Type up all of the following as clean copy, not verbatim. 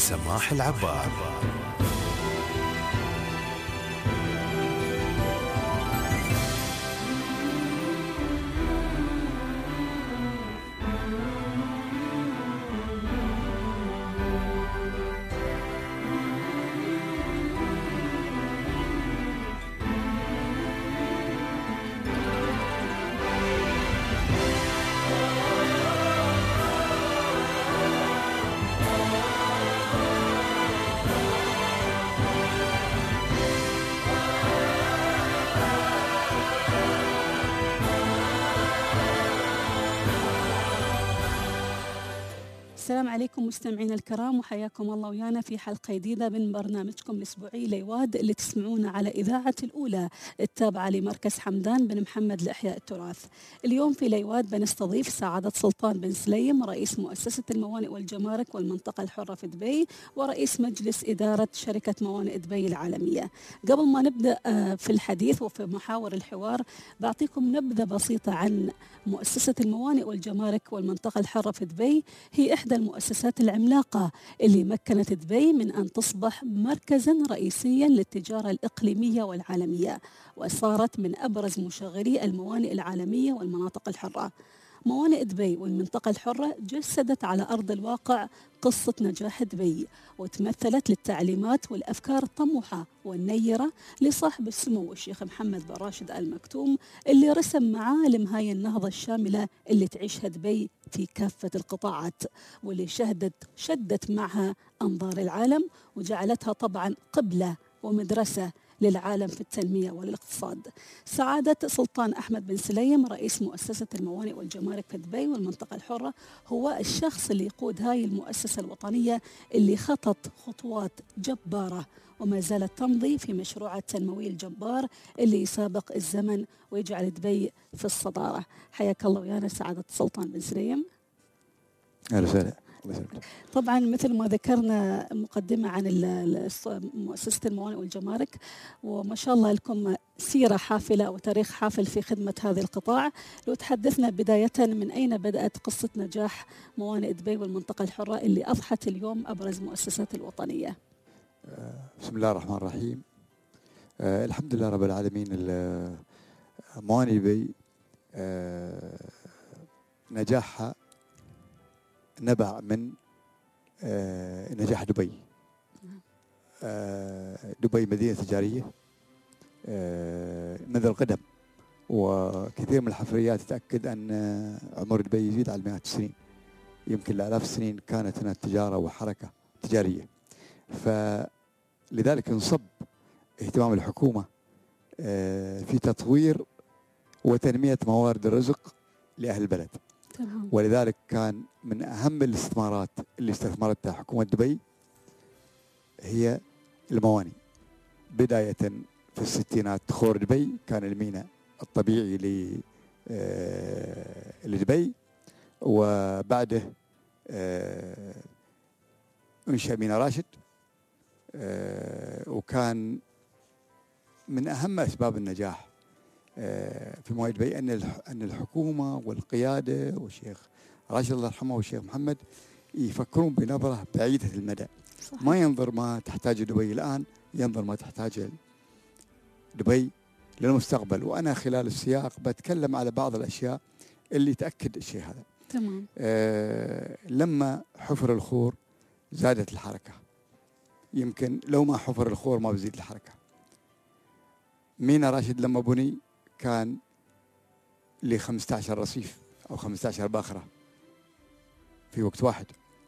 سماح العبار. السلام عليكم مستمعينا الكرام، وحياكم الله ويانا في حلقة جديدة من برنامجكم الأسبوعي ليواد اللي تسمعونه على إذاعة الأولى التابعة لمركز حمدان بن محمد لإحياء التراث. اليوم في ليواد بنستضيف سعادة سلطان بن سليم، رئيس مؤسسة الموانئ والجمارك والمنطقة الحرة في دبي، ورئيس مجلس إدارة شركة موانئ دبي العالمية. قبل ما نبدأ في الحديث وفي محاور الحوار، بعطيكم نبذة بسيطة عن مؤسسة الموانئ والجمارك والمنطقة الحرة في دبي. هي إحدى المؤسسات العملاقة اللي مكنت دبي من أن تصبح مركزاً رئيسياً للتجارة الإقليمية والعالمية، وصارت من أبرز مشغلي الموانئ العالمية والمناطق الحرة. موانئ دبي والمنطقة الحرة جسدت على أرض الواقع قصة نجاح دبي، وتمثلت للتعليمات والأفكار الطموحة والنيرة لصاحب السمو الشيخ محمد بن راشد آل مكتوم، اللي رسم معالم هاي النهضة الشاملة اللي تعيشها دبي في كافة القطاعات، واللي شدت معها أنظار العالم، وجعلتها طبعا قبلة ومدرسة للعالم في التنمية والاقتصاد. سعادة سلطان أحمد بن سليم، رئيس مؤسسة الموانئ والجمارك في دبي والمنطقة الحرة، هو الشخص اللي يقود هاي المؤسسة الوطنية اللي خطت خطوات جبارة وما زالت تمضي في مشروعها التنموي الجبار اللي يسابق الزمن ويجعل دبي في الصدارة. حياك الله ويانا سعادة سلطان بن سليم. أهلا وسهلا. طبعا مثل ما ذكرنا مقدمة عن مؤسسة الموانئ والجمارك، وما شاء الله لكم سيرة حافلة وتاريخ حافل في خدمة هذه القطاع. لو تحدثنا بداية من أين بدأت قصة نجاح موانئ دبي والمنطقة الحرة اللي أضحت اليوم أبرز مؤسسات الوطنية؟ بسم الله الرحمن الرحيم. الحمد لله رب العالمين. موانئ دبي نجاحها نبع من نجاح دبي. دبي مدينة تجارية منذ القدم، وكثير من الحفريات تأكد أن عمر دبي يزيد على 100 سنين، يمكن لآلاف السنين كانت هناك تجارة وحركة تجارية. فلذلك انصب اهتمام الحكومة في تطوير وتنمية موارد الرزق لأهل البلد. ولذلك كان من أهم الاستثمارات اللي استثمرتها حكومة دبي هي الموانئ. بداية في الستينات خور دبي كان الميناء الطبيعي لدبي، وبعده انشأ ميناء راشد، وكان من أهم أسباب النجاح في موانئ دبي أن الحكومة والقيادة والشيخ راشد الله يرحمه والشيخ محمد يفكرون بنظرة بعيدة المدى. صحيح. ما ينظر ما تحتاج دبي الآن، ينظر ما تحتاج دبي للمستقبل. وأنا خلال السياق بتكلم على بعض الأشياء اللي تأكد الشيء هذا. تمام. لما حفر الخور زادت الحركة، يمكن لو ما حفر الخور ما بزيد الحركة. ميناء راشد لما بني كان ل 15 رصيف أو 15 باخرة في وقت واحد،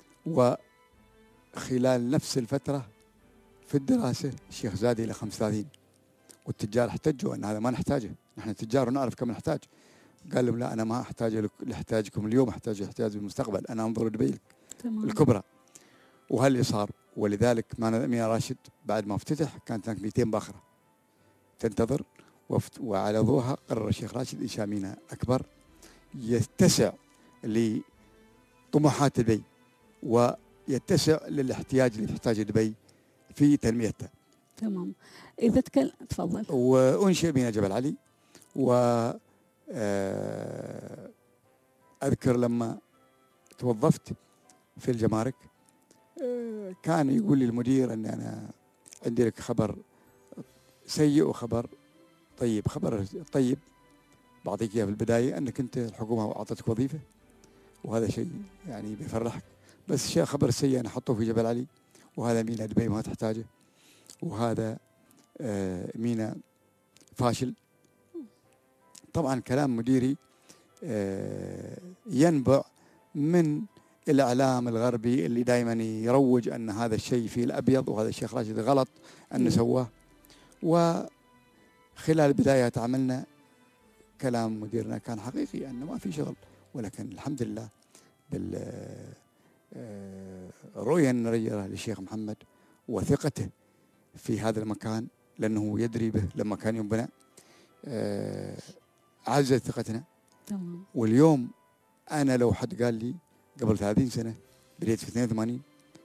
وخلال نفس الفترة في الدراسة الشيخ زاد إلى 35، والتجار احتجوا أن هذا ما نحتاجه، نحن تجار ونعرف كم نحتاج. قال لهم لا، أنا ما أحتاج لإحتاجكم اليوم، أحتاج المستقبل، أنا أنظر دبي الكبرى. وهل اللي صار. ولذلك ميناء راشد بعد ما افتتح كانت هناك 200 باخرة تنتظر، وعلى ضوءها قرر الشيخ راشد إنشاء ميناء أكبر يتسع لطموحات دبي ويتسع للاحتياج اللي تحتاجه دبي في تنميتها. تمام. إذا تفضل. وأنشئ ميناء جبل علي. أذكر لما توظفت في الجمارك كان يقول لي المدير أن أنا عندي لك خبر سيء وخبر طيب. خبر طيب بعطيك إياه في البداية، أنك أنت الحكومة أعطتك وظيفة وهذا شيء يعني بيفرحك، بس الشيء خبر السيء أنا حطه في جبل علي، وهذا ميناء دبي ما تحتاجه، وهذا ميناء فاشل. طبعا كلام مديري ينبع من الإعلام الغربي اللي دائما يروج أن هذا الشيء فيه الأبيض وهذا الشيخ راشد غلط أنه سواه. وخلال بدايات عملنا كلام مديرنا كان حقيقي أنه ما في شغل، ولكن الحمد لله بالرؤية النظرية للشيخ محمد وثقته في هذا المكان، لأنه يدري به لما كان ينبنى، عزز ثقتنا. تمام. واليوم أنا لو حد قال لي قبل 30 سنة بديت في 82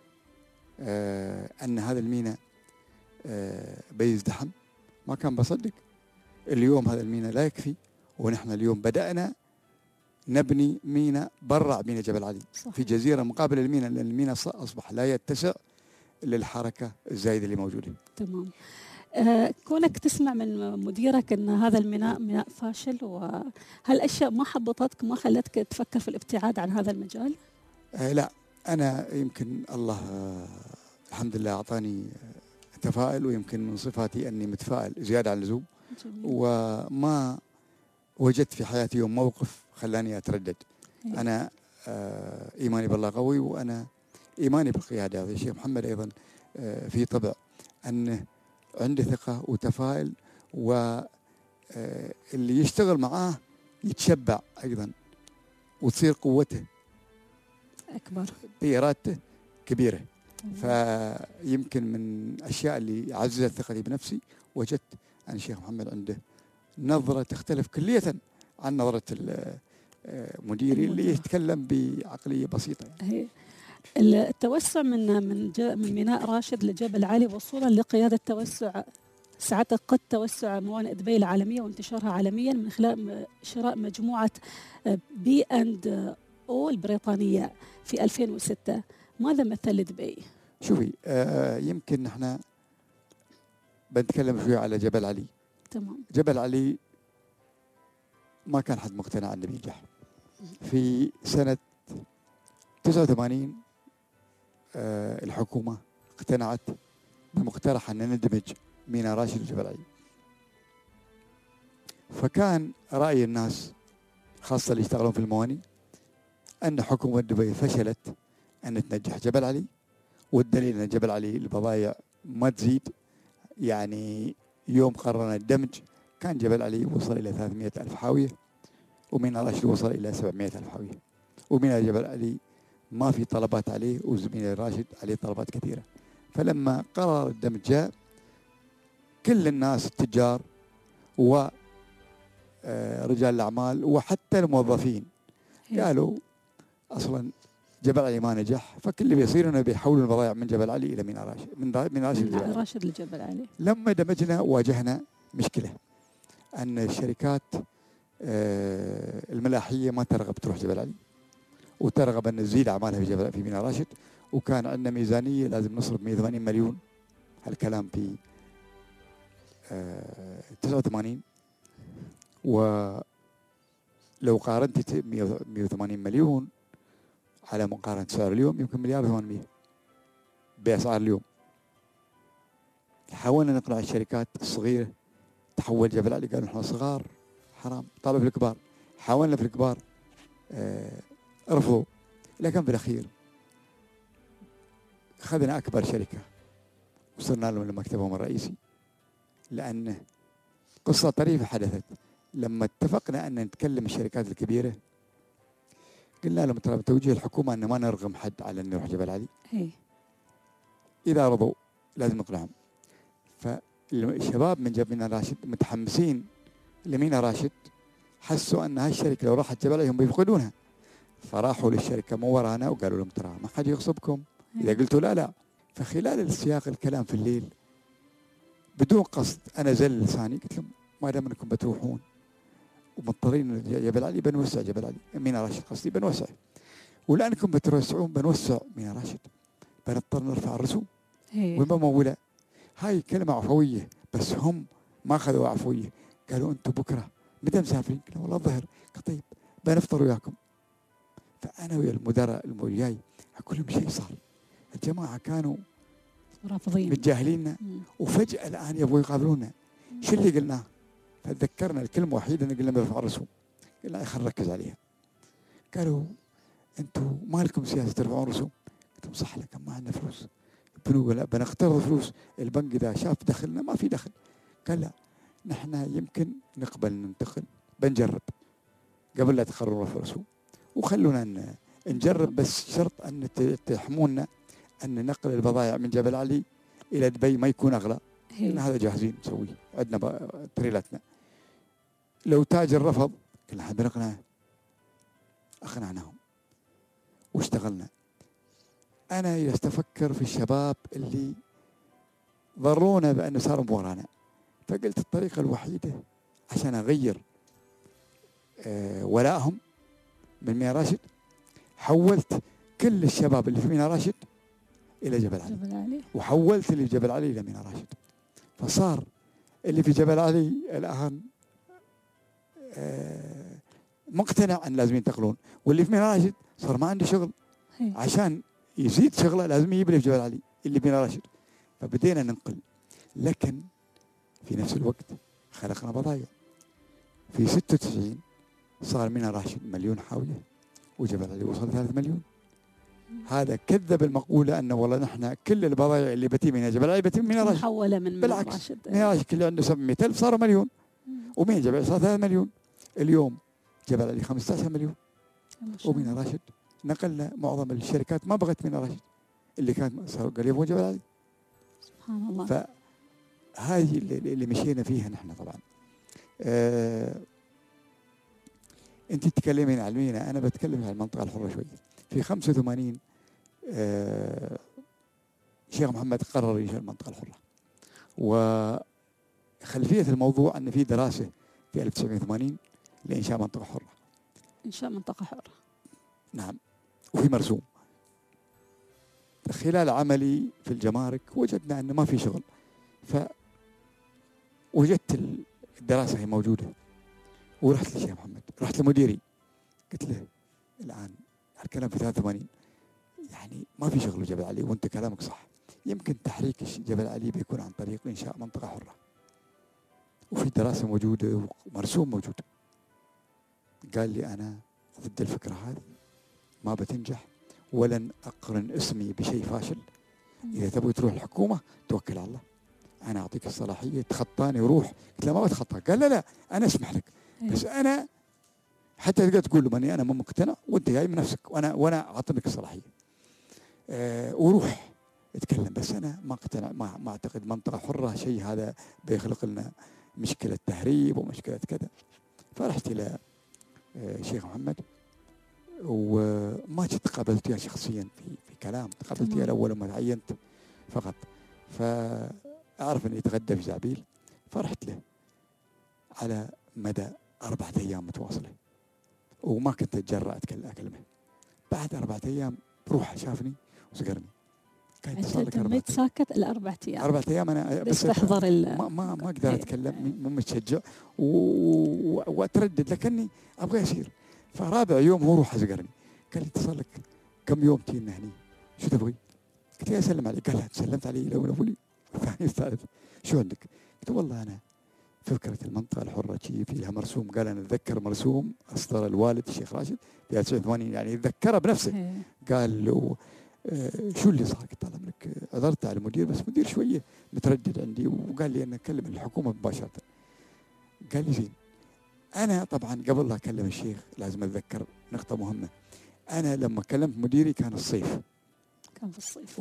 أن هذا الميناء بيزدحم ما كان بصدق. اليوم هذا الميناء لا يكفي، ونحن اليوم بدأنا نبني ميناء برع ميناء جبل علي صحيح. في جزيرة مقابل الميناء، لأن الميناء أصبح لا يتسع للحركة الزايدة اللي موجودة. تمام. كونك تسمع من مديرك أن هذا الميناء ميناء فاشل، وهالأشياء ما حبطتك ما خلتك تفكر في الابتعاد عن هذا المجال؟ لا، أنا يمكن الله الحمد لله أعطاني تفاؤل، ويمكن من صفاتي أني متفائل زيادة عن اللزوم، وما وجدت في حياتي يوم موقف خلاني أتردد. أنا إيماني بالله قوي، وأنا إيماني بالقيادة. الشيخ محمد أيضا في طبع أنه عنده ثقة وتفاؤل، واللي يشتغل معاه يتشبع أيضا، وتصير قوته أكبر بإرادته كبيرة. فيمكن من الأشياء اللي عززت ثقتي بنفسي وجدت أن الشيخ محمد عنده نظرة تختلف كلية عن نظرة مديري اللي يتكلم بعقلية بسيطة يعني. التوسع من ميناء راشد لجبل علي وصولا لقيادة توسع سعادتك قد توسع موانئ دبي العالمية وانتشارها عالميا من خلال شراء مجموعة B&O البريطانية في 2006. ماذا مثل لدبي؟ شوفي يمكن احنا بنتكلم شوية على جبل علي. تمام. جبل علي ما كان حد مقتنع انه بينجح. في سنة 89 الحكومة اقتنعت بمقترح أن ندمج ميناء راشد وجبل علي. فكان رأي الناس خاصة اللي يشتغلون في الموانئ أن حكومة دبي فشلت أن تنجح جبل علي، والدليل أن جبل علي البضائع ما تزيد. يعني يوم قررنا الدمج كان جبل علي وصل إلى 300 ألف حاوية، وميناء راشد وصل إلى 700 ألف حاوية، وميناء جبل علي ما في طلبات عليه، وميناء راشد عليه طلبات كثيرة. فلما قرر الدمج جاء كل الناس التجار ورجال الأعمال وحتى الموظفين قالوا أصلا جبل علي ما نجح، فكل اللي بيصير انه بيحولوا البضائع من جبل علي الى ميناء راشد، من راشد لجبل علي. لما دمجنا واجهنا مشكله ان الشركات الملاحيه ما ترغب تروح جبل علي، وترغب ان تزيد اعمالها في ميناء راشد، وكان عندنا ميزانيه لازم نصرف 180 مليون. هالكلام في 89. ولو قارنت 180 مليون على مقارنة سعر اليوم يمكن مليار 800 بأسعار اليوم. حاولنا نقنع الشركات الصغيرة تحول جبل علي، قالوا احنا صغار حرام، طالبوا في الكبار. حاولنا في الكبار رفضوا، لكن في الأخير أخذنا أكبر شركة وصرنا لهم لمكتبهم الرئيسي، لأن قصة طريفة حدثت لما اتفقنا أن نتكلم الشركات الكبيرة. قلنا لهم ترى بتوجيه الحكومة أن ما نرغم حد على أن يروح جبل علي. إذا رضوا لازم نقنعهم. فالشباب من ميناء راشد متحمسين لميناء راشد، حسوا أن هالشركة لو راحت جبل علي هم بيفقدونها، فراحوا للشركة مو ورانا وقالوا لهم ترى ما حد يغصبكم إذا قلتوا لا لا. فخلال السياق الكلام في الليل بدون قصد أنا زل لساني قلت لهم ما دام أنكم بتروحون ومضطرين جبل علي بنوسع جبل علي، ميناء راشد قصدي بنوسع، ولأنكم بتوسعون بنوسع ميناء راشد. بنضطر نرفع الرسوم إيه. والممولة. هاي كلمة عفوية، بس هم ما أخذوا عفوية، قالوا أنتم بكرة متى مسافرين؟ قلنا والله الظهر. قال طيب بنفطر وياكم. فأنا ويا المدراء وياي أقول لهم شيء صار، الجماعة كانوا رافضين متجاهليننا وفجأة الآن يبغوا يقابلونا. شو اللي قلناه؟ فتذكرنا الكلمة الوحيدة اللي قلنا بنرفع الرسوم، قلنا خلينا نركز عليها. قالوا أنتم ما لكم سياسة ترفعون رسوم؟ قلت لهم صح، لكن ما عندنا فلوس. البنوك لا بنقترض فلوس، البنك إذا شاف دخلنا ما في دخل. قال لا، نحن يمكن نقبل ننتقل، بنجرب قبل لا تقرروا رفع الرسوم، وخلونا نجرب، بس شرط أن تحمونا أن نقل البضائع من جبل علي إلى دبي ما يكون أغلى. قلنا هذا جاهزين نسويه، عندنا تريلاتنا. لو تاجر رفض قلنا بنقنعه، أقنعناهم واشتغلنا. أنا جلست أفكر في الشباب اللي ضرونا بأنه صاروا ورانا، فقلت الطريقة الوحيدة عشان أغير ولائهم من ميناء راشد، حولت كل الشباب اللي في ميناء راشد إلى جبل علي، وحولت اللي في جبل علي إلى ميناء راشد. فصار اللي في جبل علي الآن مقتنع أن لازم ينتقلون، واللي في ميناء راشد صار ما عنده شغل، عشان يزيد شغله لازم يجيب اللي في جبل علي اللي في ميناء راشد. فبدينا ننقل، لكن في نفس الوقت خلقنا بضائع. في 96 صار ميناء راشد 1,000,000 حاوية، وجبل علي وصل 3 مليون. هذا كذب المقولة أنه والله نحن كل البضائع اللي بتي من جبل علي بتي من ميناء راشد، محولة من بالعكس راشد. ميناء راشد اللي عنده 700,000 صار مليون، ومين جبل علي صار 3 مليون. اليوم جبل علي 15 مليون، وميناء راشد نقلنا. معظم الشركات ما بغت ميناء راشد، اللي كانت صاروا قالوا يبغون جبل علي. سبحان الله. فهذه اللي مشينا فيها نحن طبعا. انت تتكلمين عن الميناء، انا بتكلم عن المنطقه الحره شوي. في 85 شيخ محمد قرر ينشئ المنطقه الحره، وخلفيه الموضوع ان في دراسه في 1980 لانشاء منطقه حره. انشاء منطقه حره، نعم، وفي مرسوم. خلال عملي في الجمارك وجدنا انه ما في شغل، فوجدت الدراسه هي موجوده، ورحت للشيخ محمد، رحت لمديري قلت له الان الكلام في 83 يعني ما في شغل جبل علي، وانت كلامك صح، يمكن تحريك جبل علي بيكون عن طريق انشاء منطقه حره، وفي دراسه موجوده ومرسوم موجود. قال لي انا ضد الفكره هذه، ما بتنجح، ولن اقرن اسمي بشيء فاشل. اذا تبغي تروح الحكومه توكل على الله، انا اعطيك الصلاحيه تخطاني وروح. قلت له ما بتخطى. قال لا انا اسمح لك، بس انا حتى تقدر تقول له ماني انا مو مقتنع وانت جاي من نفسك، وانا اعطيك الصلاحيه وروح اتكلم، بس انا ما اقتنع، ما اعتقد منطقه حره شيء هذا بيخلق لنا مشكله تهريب ومشكله كذا. فرحت الى شيخ محمد، وما جيت قابلته شخصيا في كلام، قابلته الاول لما تعينت فقط، فاعرف اني يتغدى في زعبيل، فرحت له على مدى 4 أيام متواصله، وما كنت اتجرأ اكلمه. بعد 4 أيام بروحه شافني وسقرني، كان تميت ساكت ال4 أيام. 4 أيام انا بس تحضر ما اقدر اتكلم، مو متشجع واتردد، لكني ابغى اسير. فرابع يوم هو روح سقرني، قال لي اتصل لك كم يوم تجينا هني، شو تبغي؟ قلت له اسلم عليك. قال سلمت علي الاول ابوي ثاني الثالث، شو عندك؟ قلت والله انا فكرة المنطقة الحرة شيء في لها مرسوم. قال أنا أتذكر مرسوم أصدر الوالد الشيخ راشد في 1980، يعني يتذكره بنفسه. قال له شو اللي صار؟ قلت له لك عذرت على المدير، بس مدير شوية متردد عندي، وقال لي أن أكلم الحكومة مباشرة. قال لي زين. أنا طبعا قبل لا أكلم الشيخ لازم أتذكر نقطة مهمة. أنا لما كلمت مديري كان الصيف، كان في الصيف،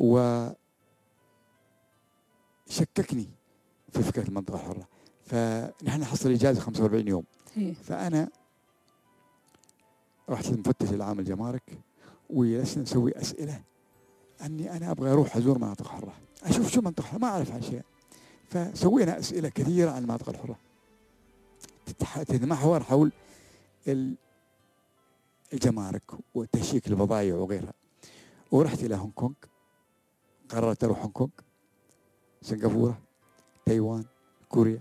وشككني في فكرة المنطقة الحرة. فنحن نحصل إجازة 45 يوم. فأنا رحت لمفتش العام الجمارك، وجلسنا نسوي أسئلة أني أنا أبغى أروح أزور مناطق حرة، أشوف شو منطقة حرة، ما أعرف عن شيء. فسوينا أسئلة كثيرة عن المناطق الحرة، تتمحور حول الجمارك وتشيك البضائع وغيرها. ورحت إلى هونغ كونغ قررت اروح هونغ كونغ، سنغافوره، تايوان، كوريا.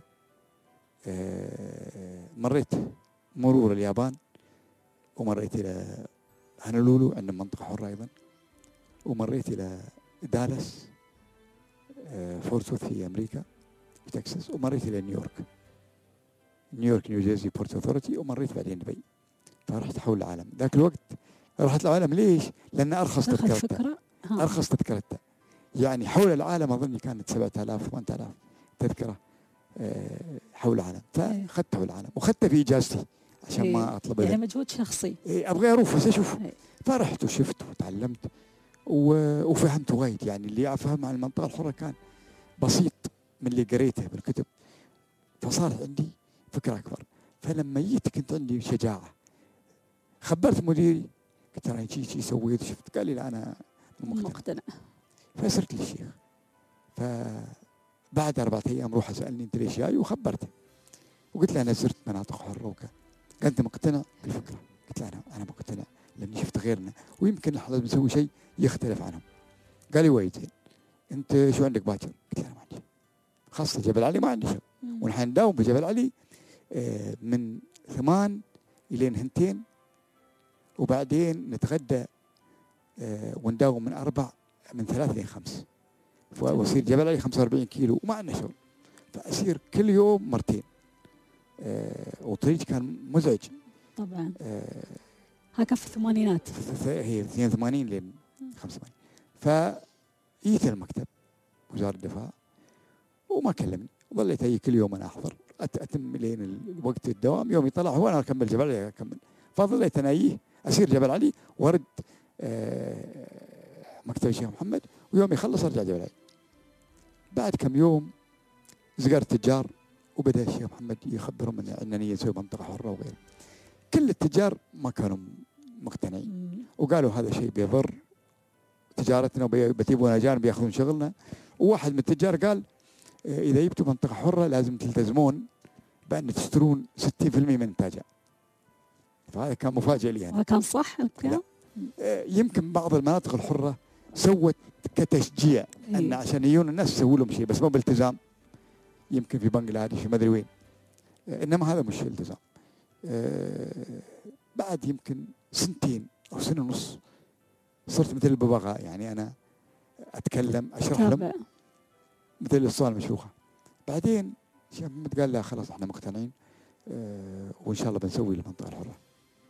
مريت مرور اليابان، ومريت الى هونولولو عندنا منطقه حره ايضا، ومريت الى دالاس، فورت وورث في امريكا في تكساس، ومريت الى نيويورك نيوجيرسي بورت اوثورتي، ومريت بعدين دبي. فرحت حول العالم. ذاك الوقت رحت العالم ليش؟ لأن أرخص تذكرتها. أرخص تذكرتها يعني حول العالم أظني كانت 7000 8000 تذكرة حول العالم. فأخذت حول العالم وأخذتها في إجازتي عشان ما أطلب يعني مجهود شخصي. أبغى أروح بس أشوف. فرحت وشفت وتعلمت وفهمت وايد. يعني اللي أفهم عن المنطقة الحرة كان بسيط من اللي قريته بالكتب، فصار عندي فكرة أكبر. فلما جيت كنت عندي شجاعة، خبرت مديري قلت له شي سويت شفت، قال لي لا أنا مقتنع. فصرت للشيخ. فبعد 4 أيام روح سألني أنت ليش جاي، وخبرته وقلت له أنا زرت مناطق حرة وكذا. قال أنت مقتنع بالفكرة؟ قلت له أنا مقتنع لأني شفت غيرنا ويمكن لحظة بنسوي شيء يختلف عنهم. قال لي وايد زين، أنت شو عندك باكر؟ قلت له أنا ما عندي، خاصة جبل علي ما عندي شيء، ونحن نداوم بجبل علي من 8 إلى 2، وبعدين نتغدى ونداوم من 4 من 3 إلى 5، وأصير جبل علي 45 كيلو وما عندنا شغل، فأسير كل يوم مرتين. والطريق كان مزعج طبعا. هكا في الثمانينات، هي 82 ل 85. فجيت المكتب وزارة الدفاع وما كلمني، وظليت أي كل يوم أنا أحضر أتم لين وقت الدوام، يوم يطلع هو أنا أكمل جبل علي أكمل. فظليت أنا أسير جبل علي وأرد مكتب الشيخ محمد، ويوم يخلص أرجع جبل علي. بعد كم يوم زقرت تجار، وبدأ الشيخ محمد يخبرهم أنني نسوي منطقة حرة وغيره. كل التجار ما كانوا مقتنعين وقالوا هذا شيء بيضر تجارتنا وبتجيبون أجانب بياخذون شغلنا. وواحد من التجار قال إذا جبتوا منطقة حرة لازم تلتزمون بأن تشترون 60% من إنتاجها. فهذا كان مفاجئ لي أنا. كان صح الكلام؟ يمكن بعض المناطق الحرة سوت كتشجيع أن عشان يجون الناس يسووا لهم شيء، بس مو بالتزام. يمكن في بنغلاديش ما أدري وين، إنما هذا مش التزام. بعد يمكن 2 أو 1.5 سنة صرت مثل الببغاء، يعني أنا أتكلم أشرح لهم مثل الصوان المشروخة. بعدين الشيخ محمد قال لا خلاص احنا مقتنعين وإن شاء الله بنسوي المنطقة الحرة.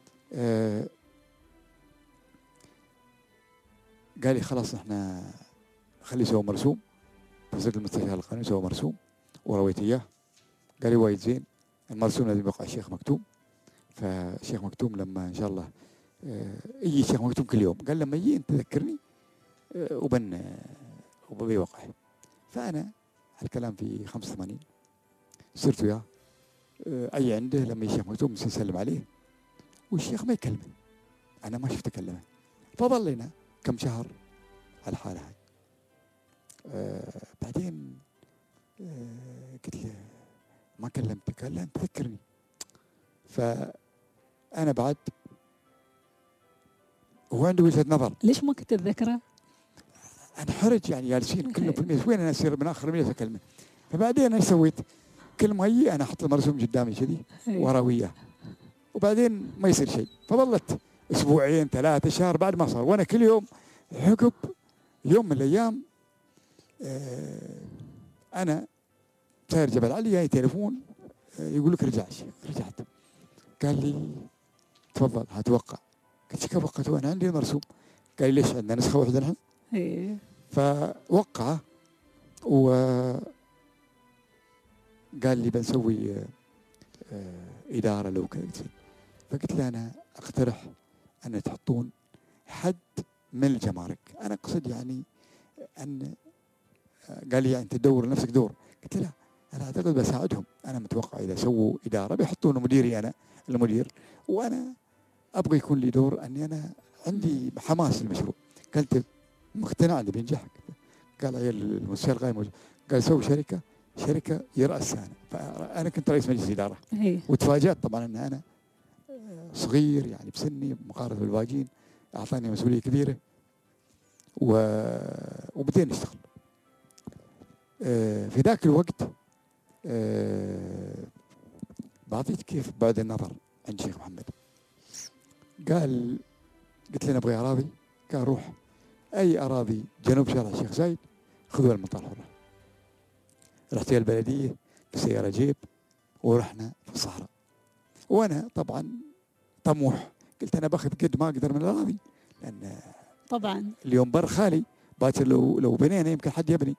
قال لي خلاص احنا خلي يسوي مرسوم. فزرت المستشار القانوني سوى مرسوم ورويت اياه. قال لي وايد زين، المرسوم لازم يوقع الشيخ مكتوم. فالشيخ مكتوم لما ان شاء الله يجي الشيخ مكتوم كل يوم، قال لما يجي انت تذكرني وبيوقع. فانا هالكلام في 85 صرت وياه اي عنده لما يجي الشيخ مكتوم نسلم عليه والشيخ ما يكلمه، انا ما شفت كلمه. فظلينا كم شهر على الحاله هاي. بعدين قلت له ما كلمتك، قال لا انت تذكرني. فانا بعد هو عنده وجهه نظر. ليش ما كنت تذكره؟ انا حرج يعني جالسين كلهم في المجلس، وين انا اصير من اخر المجلس اكلمه. فبعدين ايش سويت؟ كل ما يجي انا احط المرسوم قدامي كذي وراويه، وبعدين ما يصير شيء. فظلت 2 3 شهر بعد ما صار، وانا كل يوم عقب يوم من الايام انا ساير جبل علي جاي تليفون يقول لك رجع الشيخ. رجعت قال لي تفضل هتوقع. قلت كيف وقعت وانا عندي المرسوم؟ قال لي ليش عندنا نسخه واحده نحن؟ فوقع وقال لي بنسوي اداره لو كذا. فقلت له انا اقترح ان تحطون حد من الجمارك. انا اقصد يعني ان قال لي يعني انت تدور نفسك دور. قلت له لا انا اعتقد بساعدهم، انا متوقع اذا سووا اداره بيحطون مديري انا المدير، وانا ابغى يكون لي دور اني انا عندي حماس للمشروع. قلت مقتنع انه بينجح. قال عيال المستشار القائم قال سوي شركه يرأسها انا. فانا كنت رئيس مجلس اداره وتفاجأت طبعا ان انا صغير يعني بسني مقارنه بالباقيين، اعطاني مسؤوليه كبيره وبدينا نشتغل. في ذاك الوقت بعطيك كيف بعد النظر عند شيخ محمد. قلت له نبغي أراضي. قال روح أي أراضي جنوب شارع الشيخ زايد خذوها المطار حرة. رحت إلى البلدية بسيارة جيب ورحنا في الصحراء. وأنا طبعا طموح، قلت أنا باخذ قد ما أقدر من الأراضي، لأن طبعا اليوم بر خالي، باكر لو بنينا يمكن حد يبني.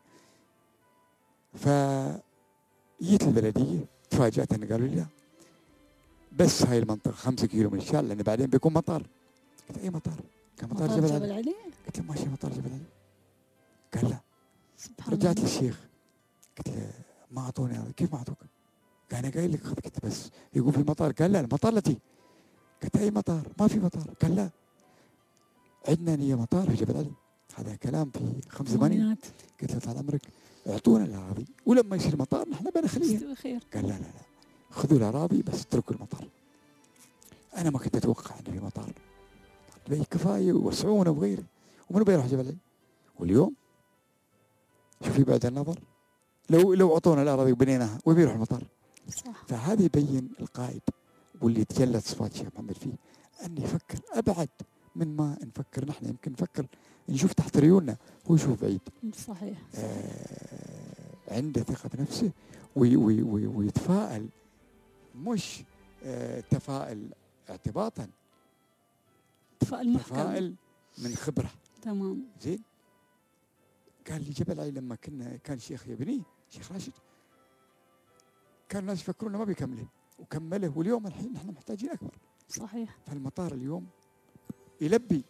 فجيت البلدية تفاجأت أن قالوا لي لا، بس هاي المنطقة 5 كيلو من الشارع لأن بعدين بيكون مطار. قلت أي مطار؟ كان مطار جبل علي. قلت له ماشي مطار جبل علي. قال لا. رجعت للشيخ قلت له ما أعطوني هذا. كيف ما أعطوك؟ قال أنا قايل لك خذ. قلت بس يقول في مطار. قال لا المطار التي. قلت أي مطار؟ ما في مطار. قال لا عندنا نية مطار في جبل علي. هذا كلام في 85. قلت له طال عمرك اعطونا الاراضي ولما يصير مطار نحن بنخليها. قال لا لا لا خذوا الاراضي بس اتركوا المطار. انا ما كنت اتوقع انه في مطار. بي كفايه ووسعونا وغيره، ومنو بيروح جبل علي؟ واليوم شوفي بعد النظر لو اعطونا الاراضي وبنيناها وين بيروح المطار؟ صح. فهذا يبين القائد واللي تجلت صفات الشيخ محمد فيه ان يفكر ابعد من ما نفكر نحن. يمكن نفكر نشوف تحت ريولنا، هو يشوف بعيد. صحيح. عنده ثقة بنفسه ويتفائل، مش تفائل اعتباطا، تفائل محكم، تفائل من خبرة. تمام. زين. قال لي جبل علي لما كان شيخ يبنيه شيخ راشد كان الناس يفكرون ما بيكمله وكمله، واليوم الحين نحن محتاجين أكبر. صحيح. فالمطار اليوم يلبي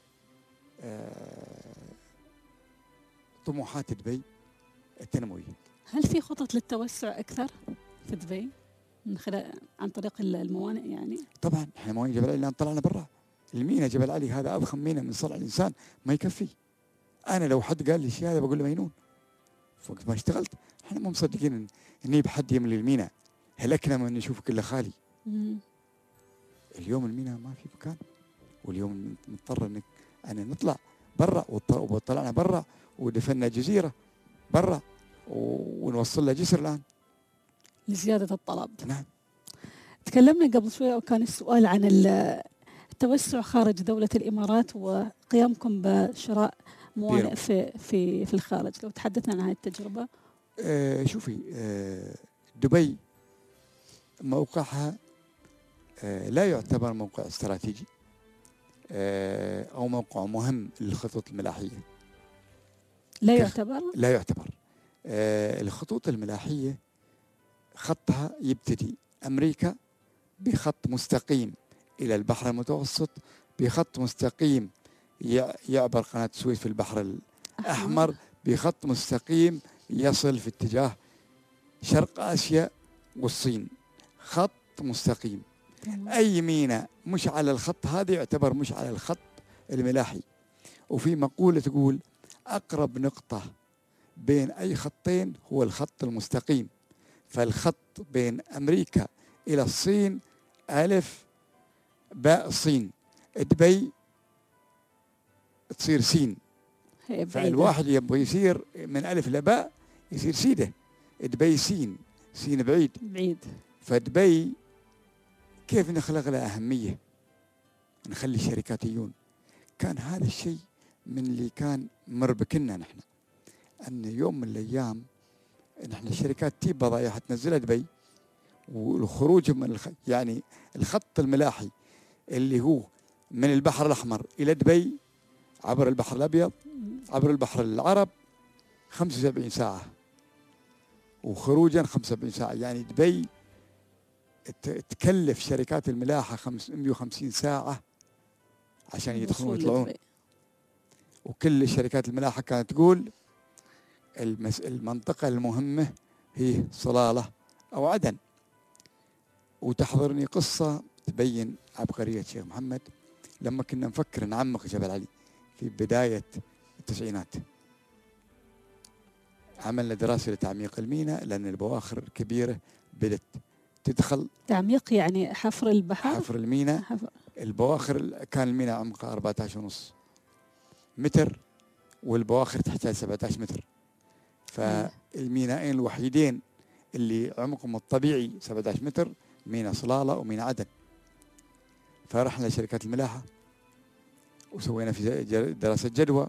طموحات دبي التنموية. هل في خطط للتوسع أكثر في دبي من خلال عن طريق الموانئ يعني؟ طبعا احنا موانئ جبل علي الآن طلعنا برا. المينا جبل علي هذا أضخم مينا من صنع الإنسان ما يكفي. أنا لو حد قال لي شيء هذا بقول له مجنون. وقت ما اشتغلت احنا مو مصدقين ان يجيب حد يملي المينا، هلكنا من نشوف كله خالي. اليوم المينا ما في مكان، واليوم نضطر انك أنا نطلع برا، وطلعنا برا ودفنا جزيرة برا ونوصل له جسر الآن لزيادة الطلب. نعم. تكلمنا قبل شوية وكان السؤال عن التوسع خارج دولة الإمارات وقيامكم بشراء موانئ في الخارج. لو تحدثنا عن هذه التجربة. شوفي دبي موقعها لا يعتبر موقع استراتيجي أو موقع مهم للخطوط الملاحية. لا يعتبر؟ لا يعتبر. الخطوط الملاحية خطها يبتدي أمريكا بخط مستقيم إلى البحر المتوسط، بخط مستقيم يعبر قناة السويس في البحر الأحمر، بخط مستقيم يصل في اتجاه شرق آسيا والصين. خط مستقيم. أي ميناء مش على الخط هذا يعتبر مش على الخط الملاحي. وفي مقولة تقول أقرب نقطة بين أي خطين هو الخط المستقيم. فالخط بين أمريكا إلى الصين ألف باء الصين، دبي تصير سين. فالواحد يبغى يصير من ألف لباء يصير سيدة. دبي سين بعيد. فدبي كيف نخلق لها أهمية، نخلي الشركات يجون. كان هذا الشيء من اللي كان مربكنا نحن، أن يوم من الأيام نحن الشركات تجيب بضائع تنزلها دبي، والخروج من يعني الخط الملاحي اللي هو من البحر الأحمر إلى دبي عبر البحر الأبيض عبر البحر العرب 75 ساعة، وخروجا 75 ساعة. يعني دبي تكلف شركات الملاحة 550 ساعة عشان يدخلون ويطلعون. وكل شركات الملاحة كانت تقول المنطقة المهمة هي صلالة أو عدن. وتحضرني قصة تبين عبقرية الشيخ محمد لما كنا نفكر نعمق جبل علي في بداية التسعينات. عملنا دراسة لتعميق الميناء لأن البواخر الكبيرة بدت تدخل. تعميق يعني حفر البحر؟ حفر الميناء. البواخر كان الميناء عمقه 14.5 متر، والبواخر تحتاج 17 متر. فالمينائين الوحيدين اللي عمقهم الطبيعي 17 متر ميناء صلالة وميناء عدن. فرحنا لشركات الملاحة وسوينا في دراسة جدوى،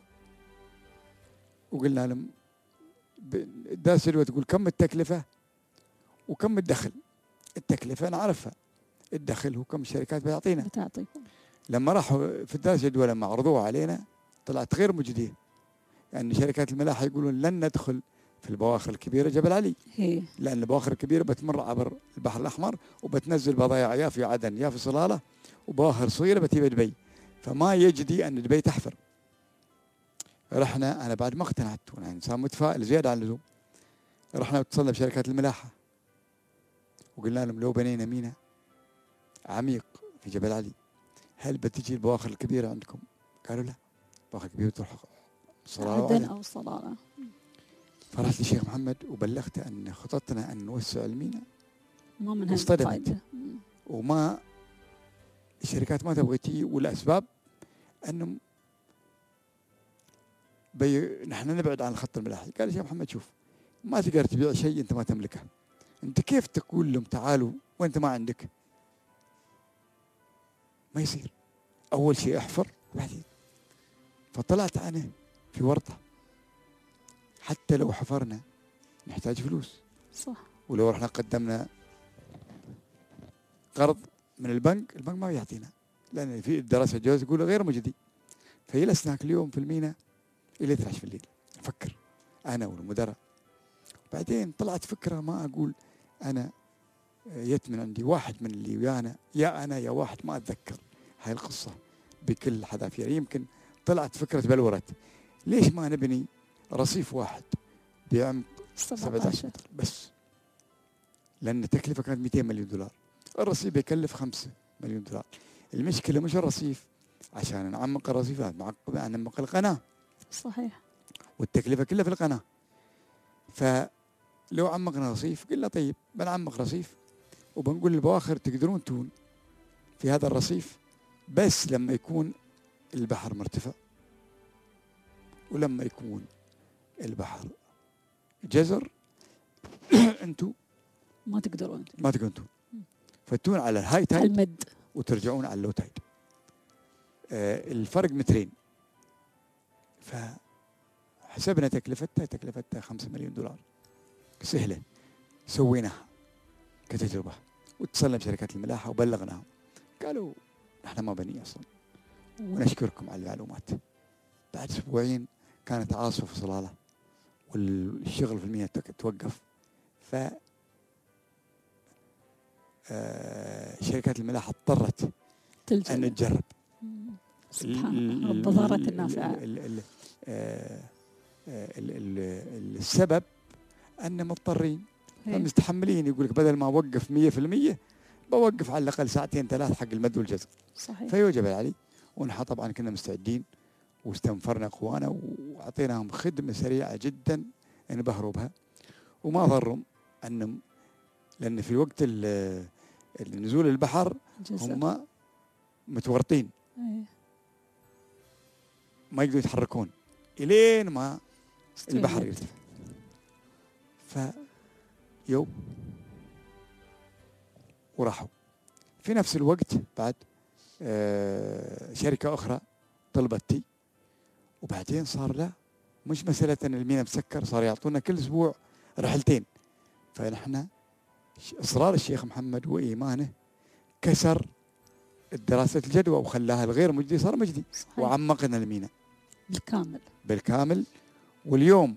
وقلنا لهم دراسة جدوى تقول كم التكلفة وكم الدخل. التكلفة نعرفها، الدخل هو كم الشركات بتعطيكم. لما راحوا في الدراسة جدوى لما عرضوها علينا طلعت غير مجدية، يعني شركات الملاحة يقولون لن ندخل في البواخر الكبيرة جبل علي، لأن البواخر الكبيرة بتمر عبر البحر الأحمر وبتنزل بضائع يا في عدن يا في صلالة، وبواخر صغيرة بتيجي دبي، فما يجدي أن دبي تحفر. رحنا، أنا بعد ما اقتنعت وأنا إنسان متفائل زيادة عن اللزوم، رحنا اتصلنا بشركات الملاحة وقلنا لهم لو بنينا ميناء عميق في جبل علي هل بتجي البواخر الكبيرة عندكم؟ قالوا لا، البواخر الكبيرة تروح صلالة عدن أو صلالة. فرحت للشيخ محمد وبلغته أن خططنا أن نوسع الميناء ما منها فائدة، وما الشركات ما تبغى تجي، والأسباب أنه نحن نبعد عن الخط الملاحي. قال الشيخ محمد شوف، ما تقدر تبيع شيء أنت ما تملكه، أنت كيف تقول لهم تعالوا وأنت ما عندك؟ ما يصير، أول شيء احفر بعدين. فطلعت أنا في ورطة، حتى لو حفرنا نحتاج فلوس، صح، ولو رحنا قدمنا قرض من البنك ما بيعطينا، لأن في الدراسة الجواز يقول غير مجدي. فجلسنا كل يوم في الميناء إلى 12 في الليل نفكر أنا والمدراء. بعدين طلعت فكرة، ما أقول أنا، جت من عندي واحد من اللي ويانا، يا أنا يا واحد ما أتذكر هاي القصة بكل حذافير، يمكن طلعت فكرة بلورت، ليش ما نبني رصيف واحد بعمق 17 متر بس؟ لأن التكلفة كانت 200 مليون دولار، الرصيف بيكلف 5 مليون دولار. المشكلة مش الرصيف، عشان نعمق الرصيفات نعمق القناة، صحيح، والتكلفة كلها في القناة. فلو عمقنا رصيف قلنا طيب بنعمق رصيف وبنقول للبواخر تقدرون تون في هذا الرصيف بس لما يكون البحر مرتفع، ولما يكون البحر جزر انتم ما تقدرون تون، فتون على الهاي تايد المد وترجعون على اللو تايد. الفرق مترين. فحسبنا تكلفتها 5 مليون دولار، سهلة سويناها كتجربة، واتصلنا بشركات الملاحة وبلغناهم، قالوا نحن ما بني أصلا ونشكركم على المعلومات. بعد أسبوعين كانت عاصفة في صلالة والشغل في المياه توقف. ف شركات الملاحة اضطرت أن تجرب. سبحان الله، البذارة النافعة. السبب أن مضطرين مستحملين، يقول لك بدل ما أوقف 100% بوقف على الأقل 2-3 حق المد والجزر. صحيح. فيوجب علي، ونحن طبعا كنا مستعدين واستنفرنا أخوانا وأعطيناهم خدمة سريعة جدا انبهروا بها، وما ضرهم أنهم، لأن في وقت نزول البحر هم متورطين ما يقدروا يتحركون إلين ما البحر يرتفع. فيوم وراحوا في نفس الوقت بعد شركة أخرى طلبتي، وبعدين صار لا مش مسألة أن الميناء مسكر، صار يعطونا كل أسبوع رحلتين. فنحن إصرار الشيخ محمد وإيمانه كسر الدراسة الجدوى وخلاها الغير مجدي صار مجدي. صحيح. وعمقنا الميناء بالكامل. واليوم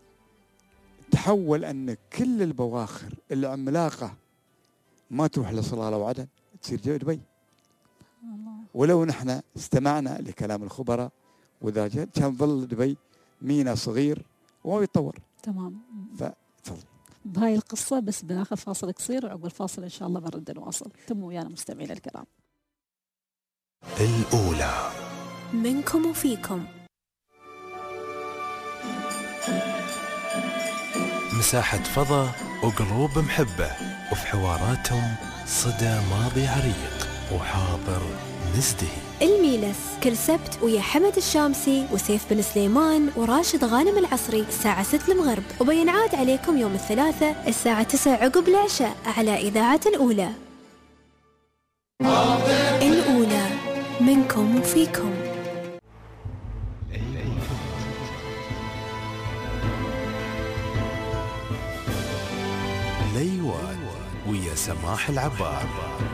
تحول أن كل البواخر العملاقة ما تروح لصلالة وعدن، تصير دبي. ولو نحن استمعنا لكلام الخبراء وذا جد كان ظل دبي ميناء صغير وما بيتطور. تمام. فتفضل بهاي القصة، بس بناخذ فاصل قصير، وعقب الفاصل إن شاء الله بنرد نواصل. تموا ويانا مستمعينا الكرام. الأولى منكم وفيكم، مساحة فضاء وقلوب محبة، وفي حواراتهم صدى ماضي عريق وحاضر مزدهي. الميلس كل سبت ويا حمد الشامسي وسيف بن سليمان وراشد غانم العصري الساعة 6 المغرب، وبينعاد عليكم يوم الثلاثاء الساعة 9 عقب العشاء على إذاعة الأولى. الأولى منكم وفيكم. ليوان ويا سماح العبار.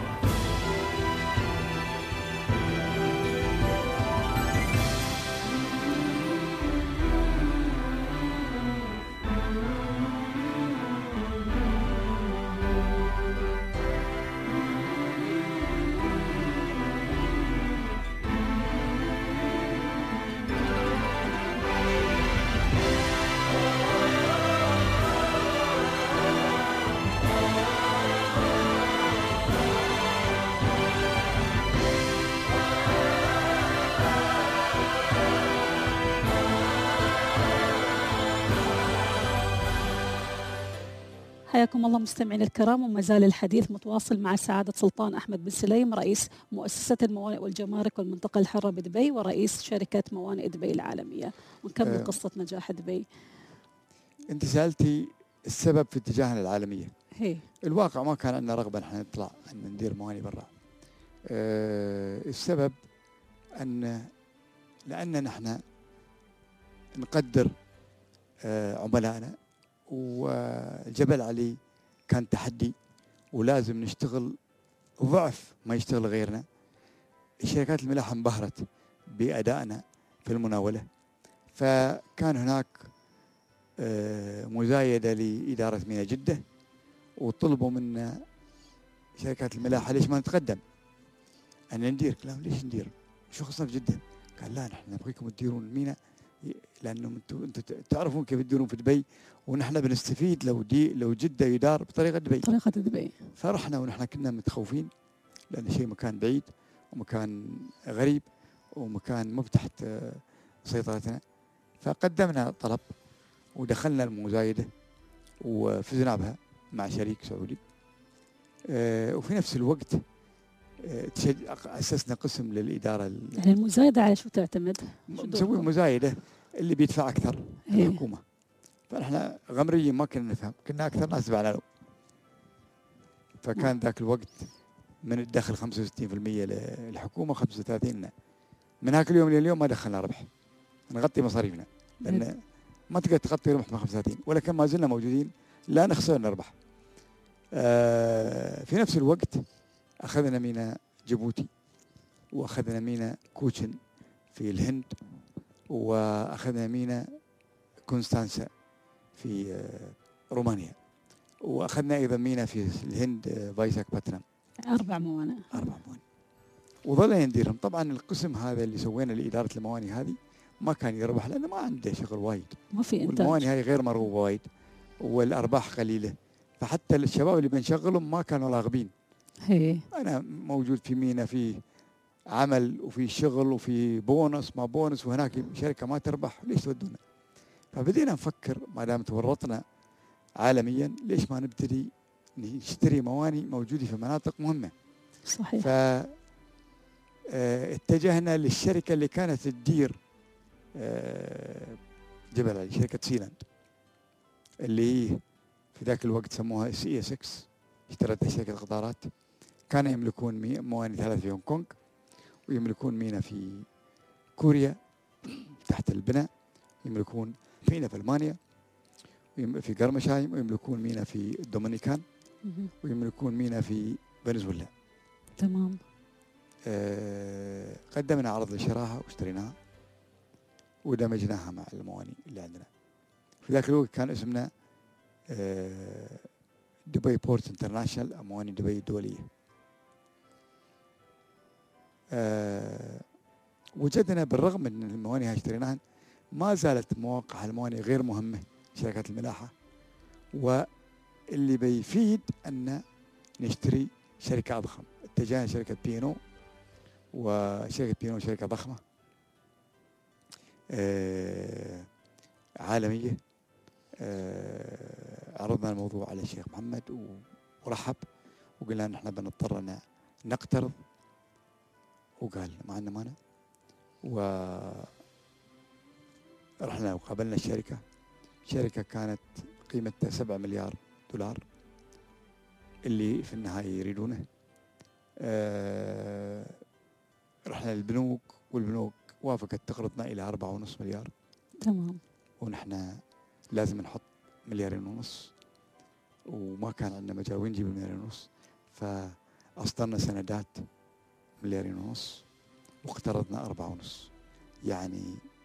حياكم الله مستمعين الكرام، وما زال الحديث متواصل مع سعادة سلطان أحمد بن سليم، رئيس مؤسسة الموانئ والجمارك والمنطقة الحرة بدبي ورئيس شركة موانئ دبي العالمية. ونكمل قصة نجاح دبي. أنت سألتي السبب في اتجاهنا العالمية. هي الواقع ما كان عندنا رغبة نحن نطلع أن ندير موانئ برا. السبب لأن نحن نقدر عملائنا، وجبل علي كان تحدي ولازم نشتغل ضعف ما يشتغل غيرنا. الشركات الملاحة انبهرت بأدائنا في المناولة، فكان هناك مزايدة لإدارة ميناء جدة، وطلبوا منا شركات الملاحة ليش ما نتقدم أن ندير. كلام ليش ندير؟ شو خصنا في جدة؟ قال لا، نحن نبغيكم تديرون الميناء لأنه أنتم تعرفون كيف تديرون في دبي، ونحن بنستفيد لو جدة يدار بطريقة دبي. فرحنا ونحن كنا متخوفين لأن شيء مكان بعيد ومكان غريب ومكان مو تحت سيطرتنا. فقدمنا طلب ودخلنا المزايدة وفزنا بها مع شريك سعودي. وفي نفس الوقت أسسنا قسم للإدارة. يعني المزايدة على شو تعتمد؟ نسوي مزايدة اللي بيدفع أكثر الحكومة. فنحن غمريين ما كنا نفهم، كنا أكثر ناس دفعنا له. فكان ذاك الوقت من الدخل 65% للحكومة، 35% لنا. من هاك اليوم لليوم ما دخلنا ربح، نغطي مصاريفنا، لأن ما تقدر تغطي ربح من 35، ولكن ما زلنا موجودين لا نخسر نربح. في نفس الوقت أخذنا ميناء جيبوتي، وأخذنا ميناء كوتشن في الهند، وأخذنا ميناء كونستانسا في رومانيا، وأخذنا أيضا ميناء في الهند فايساك باتنام. 4 موانئ. وظلنا نديرهم. طبعا القسم هذا اللي سوينا لإدارة الموانئ هذه ما كان يربح لأنه ما عنده شغل وايد، ما في إنتاج، والموانئ هذه غير مرغوبة وايد والأرباح قليلة، فحتى الشباب اللي بنشغلهم ما كانوا راغبين. أنا موجود في ميناء فيه عمل وفي شغل وفي بونص ما بونص، وهناك شركة ما تربح، ليش تودونا؟ فبدينا نفكر ما دام تورطنا عالميا ليش ما نبتدي نشتري موانئ موجودة في مناطق مهمة. صحيح. اتجهنا للشركة اللي كانت تدير جبل علي، شركة سيلاند، اللي هي في ذاك الوقت سموها CSX، اشترتها شركة قطارات. كانوا يملكون موانئ 3 في هونغ كونغ، ويملكون ميناء في كوريا تحت البناء، يملكون ميناء في ألمانيا في قرمشايم، ويملكون ميناء في الدومينيكان، ويملكون ميناء في فنزويلا. تمام. قدمنا عرض لشراها واشتريناها ودمجناها مع الموانئ اللي عندنا. في ذاك الوقت كان اسمنا دبي بورت انترناشونال، موانئ دبي الدولية. وجدنا بالرغم من الموانئ هاي اشتريناها ما زالت مواقع الموانئ غير مهمة شركات الملاحة، واللي بيفيد أن نشتري شركة أضخم. اتجاهنا شركة بينو، وشركة بينو شركة ضخمة عالمية. عرضنا الموضوع على الشيخ محمد ورحب، وقلنا نحن بنضطر نقترض وقال ما عندنا مانع. ورحنا وقابلنا الشركة. شركة كانت قيمتها 7 مليار دولار اللي في النهاية يريدونه. رحنا للبنوك والبنوك وافقت تقرضنا إلى 4.5 مليار. تمام. ونحن لازم نحط 2.5 مليار، وما كان عندنا مجال وين نجيب 1.5 مليار. فأصدرنا سندات 1.5 مليار واقترضنا 4.5. يعني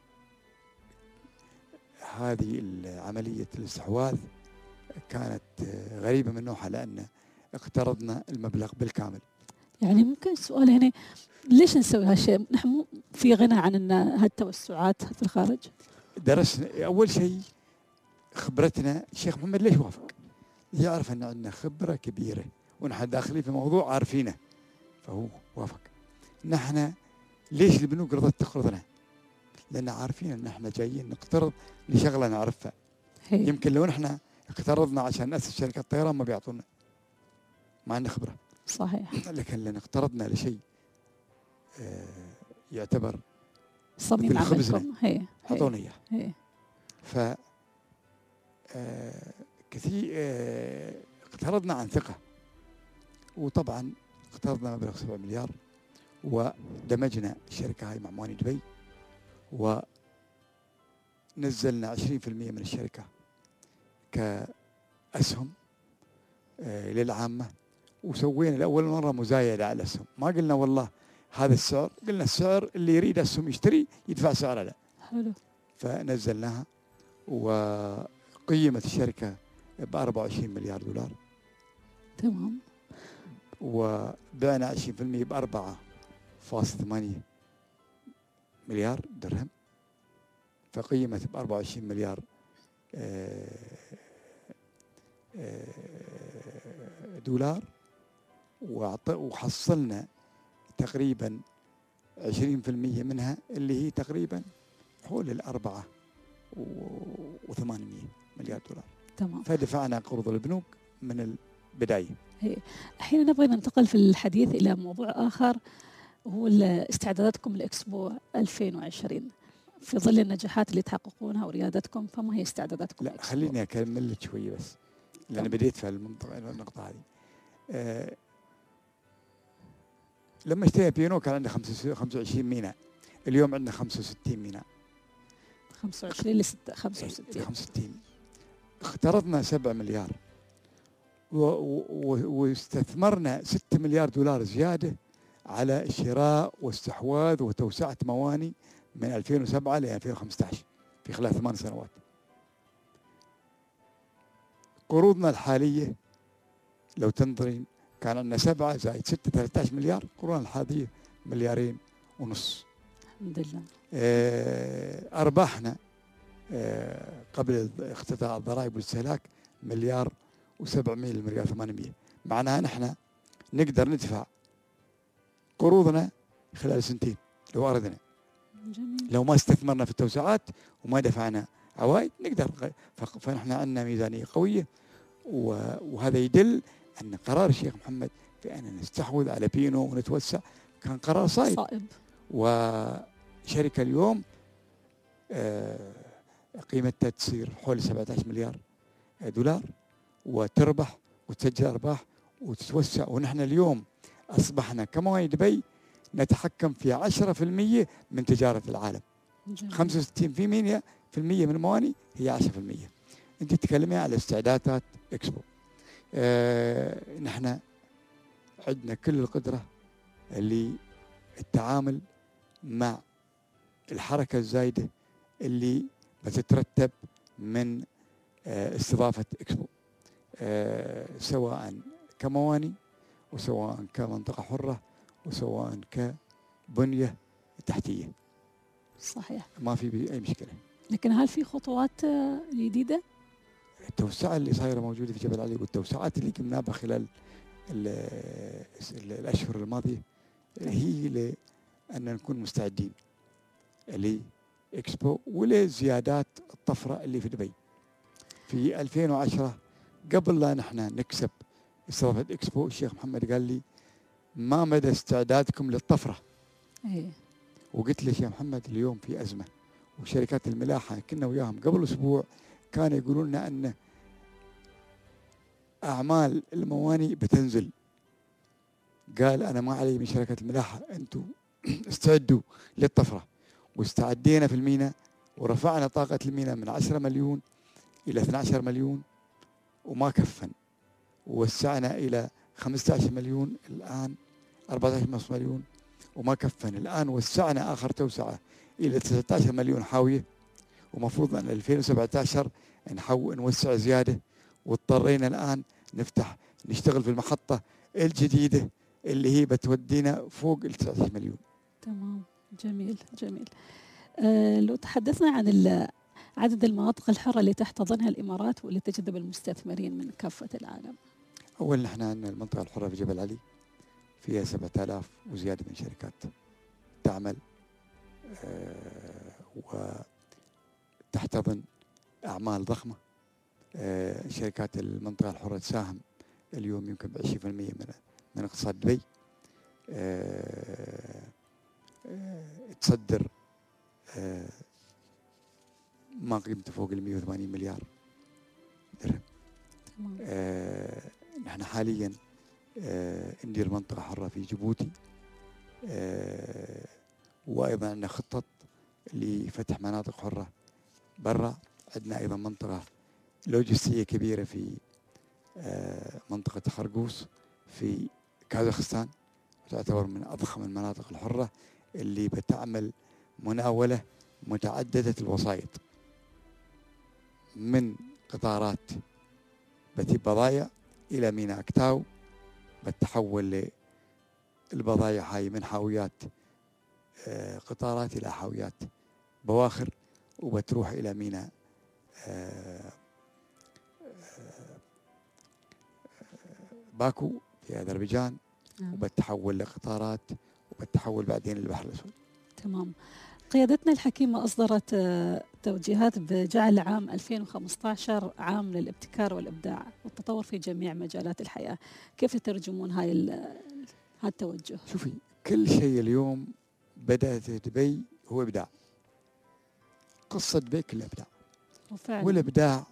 هذه عملية الاستحواذ كانت غريبة من نوعها، لأن اقترضنا المبلغ بالكامل. يعني ممكن السؤال هنا، ليش نسوي هالشيء؟ نحن مو في غنى عن ان هالتوسعات في الخارج. درسنا أول شيء خبرتنا. الشيخ محمد ليش وافق؟ يعرف أن عندنا خبرة كبيرة ونحن داخلين في موضوع عارفينه، فهو وافق. نحن ليش البنوك رضت تقرضنا؟ لأن عارفين أن احنا جايين نقترض لشغلة نعرفها. يمكن لو نحن اقترضنا عشان نأسس شركة طيران ما بيعطونا، ما عندنا خبرة. صحيح. لكن لأن اقترضنا لشيء يعتبر صميم عملكم، أعطونا إياه. ف كثير اقترضنا عن ثقة، وطبعا اقترضنا مبلغ 7 مليار، ودمجنا الشركة هاي مع مواني دبي، ونزلنا 20% من الشركة كأسهم للعامة، وسوينا لأول مرة مزايدة على الأسهم. ما قلنا والله هذا السعر، قلنا السعر اللي يريد أسهم يشتري يدفع سعر له. حلو. فنزلناها وقيمت الشركة ب24 مليار دولار. تمام. وبعنا 20% ب4.8 مليار درهم، فقيمت ب24 مليار دولار. وحصلنا تقريبا 20% منها اللي هي تقريبا حول 4.8 مليار دولار. تمام. فدفعنا قروض البنوك من البداية. الحين نبغى ننتقل في الحديث إلى موضوع آخر، هو استعداداتكم لإكسبو 2020 في ظل النجاحات اللي تحققونها وريادتكم. فما هي استعداداتكم؟ لا خليني أكمل لك شوية بس، لأن بديت في النقطة هذه. لما اشترينا بيانو كان عندنا 25 ميناء، اليوم عندنا 65 ميناء. 25 ل 65. اقترضنا 7 مليار واستثمرنا 6 مليار دولار زيادة على شراء واستحواذ وتوسعة مواني من 2007 ل 2015 في خلال 8 سنوات. قروضنا الحالية لو تنظرين كان عندنا 7 زائد 6 13 مليار، قروضنا الحالية 2.5 مليار. الحمد لله. أرباحنا قبل اختطاء الضرائب والاستهلاك 1.7 مليار 1.8 معناها نحن نقدر ندفع قروضنا خلال 2 سنين لو أردنا. جميل. لو ما استثمرنا في التوسعات وما دفعنا عوائد نقدر. فنحن عندنا ميزانية قوية، وهذا يدل أن قرار الشيخ محمد في أن نستحوذ على بينو ونتوسع كان قرار صائب. وشركة اليوم قيمتها تصير حول 17 مليار دولار، وتربح وتسجل أرباح وتتوسع. ونحن اليوم أصبحنا كمواني دبي نتحكم في 10% من تجارة العالم. 65% من المواني هي 10%. أنت تتكلمي على استعدادات إكسبو. نحن عندنا كل القدرة للتعامل مع الحركة الزايدة اللي بتترتب من استضافة إكسبو، سواء كمواني وسواء كمنطقة حرة وسواء كبنية تحتية. صحيح. ما في أي مشكلة. لكن هل في خطوات جديدة؟ التوسعة اللي صايرة موجودة في جبل علي والتوسعات اللي قمنا بها خلال الأشهر الماضية هي لأن نكون مستعدين لإكسبو ولزيادات الطفرة اللي في دبي. في 2010 قبل لا نحن نكسب استضافة إكسبو، الشيخ محمد قال لي ما مدى استعدادكم للطفرة؟ إيه. وقلت له يا محمد اليوم في أزمة، وشركات الملاحة كنا وياهم قبل أسبوع كانوا يقولون لنا أن أعمال المواني بتنزل. قال أنا ما علي من شركة الملاحة، أنتم استعدوا للطفرة. واستعدينا في الميناء ورفعنا طاقة الميناء من 10 مليون إلى 12 مليون وما كفن، ووسعنا إلى 15 مليون، الآن 14.5 مليون وما كفن. الآن وسعنا آخر توسعة إلى 19 مليون حاوية، ومفروض أن 2017 نوسع زيادة، واضطرينا الآن نشتغل في المحطة الجديدة اللي هي بتودينا فوق ال 19 مليون. تمام، جميل جميل. لو تحدثنا عن عدد المناطق الحرة اللي تحتضنها الإمارات واللي تجذب المستثمرين من كافة العالم. أولا نحن عندنا المنطقة الحرة في جبل علي فيها 7000 وزيادة من شركات تعمل وتحتضن أعمال ضخمة. شركات المنطقة الحرة تساهم اليوم يمكن ب 20% من اقتصاد دبي. تصدر ما قيمته فوق 180 مليار درهم. نحن حاليا ندير منطقة حرة في جيبوتي، وأيضا عندنا خطط لفتح مناطق حرة برا. عندنا أيضا منطقة لوجستية كبيرة في منطقة خرقوس في كازاخستان، وتعتبر من أضخم المناطق الحرة اللي بتعمل مناولة متعددة الوسائط، من قطارات بتجيب بضايع إلى ميناء أكتاو، بتحول للبضايع هاي من حاويات قطارات إلى حاويات بواخر، وبتروح إلى ميناء باكو في أذربيجان، وبتحول لقطارات، وبتحول بعدين للبحر الأسود. تمام. قيادتنا الحكيمة أصدرت توجيهات بجعل عام 2015 عام للابتكار والإبداع والتطور في جميع مجالات الحياة. كيف تترجمون هذا التوجه؟ شوفي، كل شيء اليوم بدأت دبي هو إبداع. قصة دبي كلها إبداع، والإبداع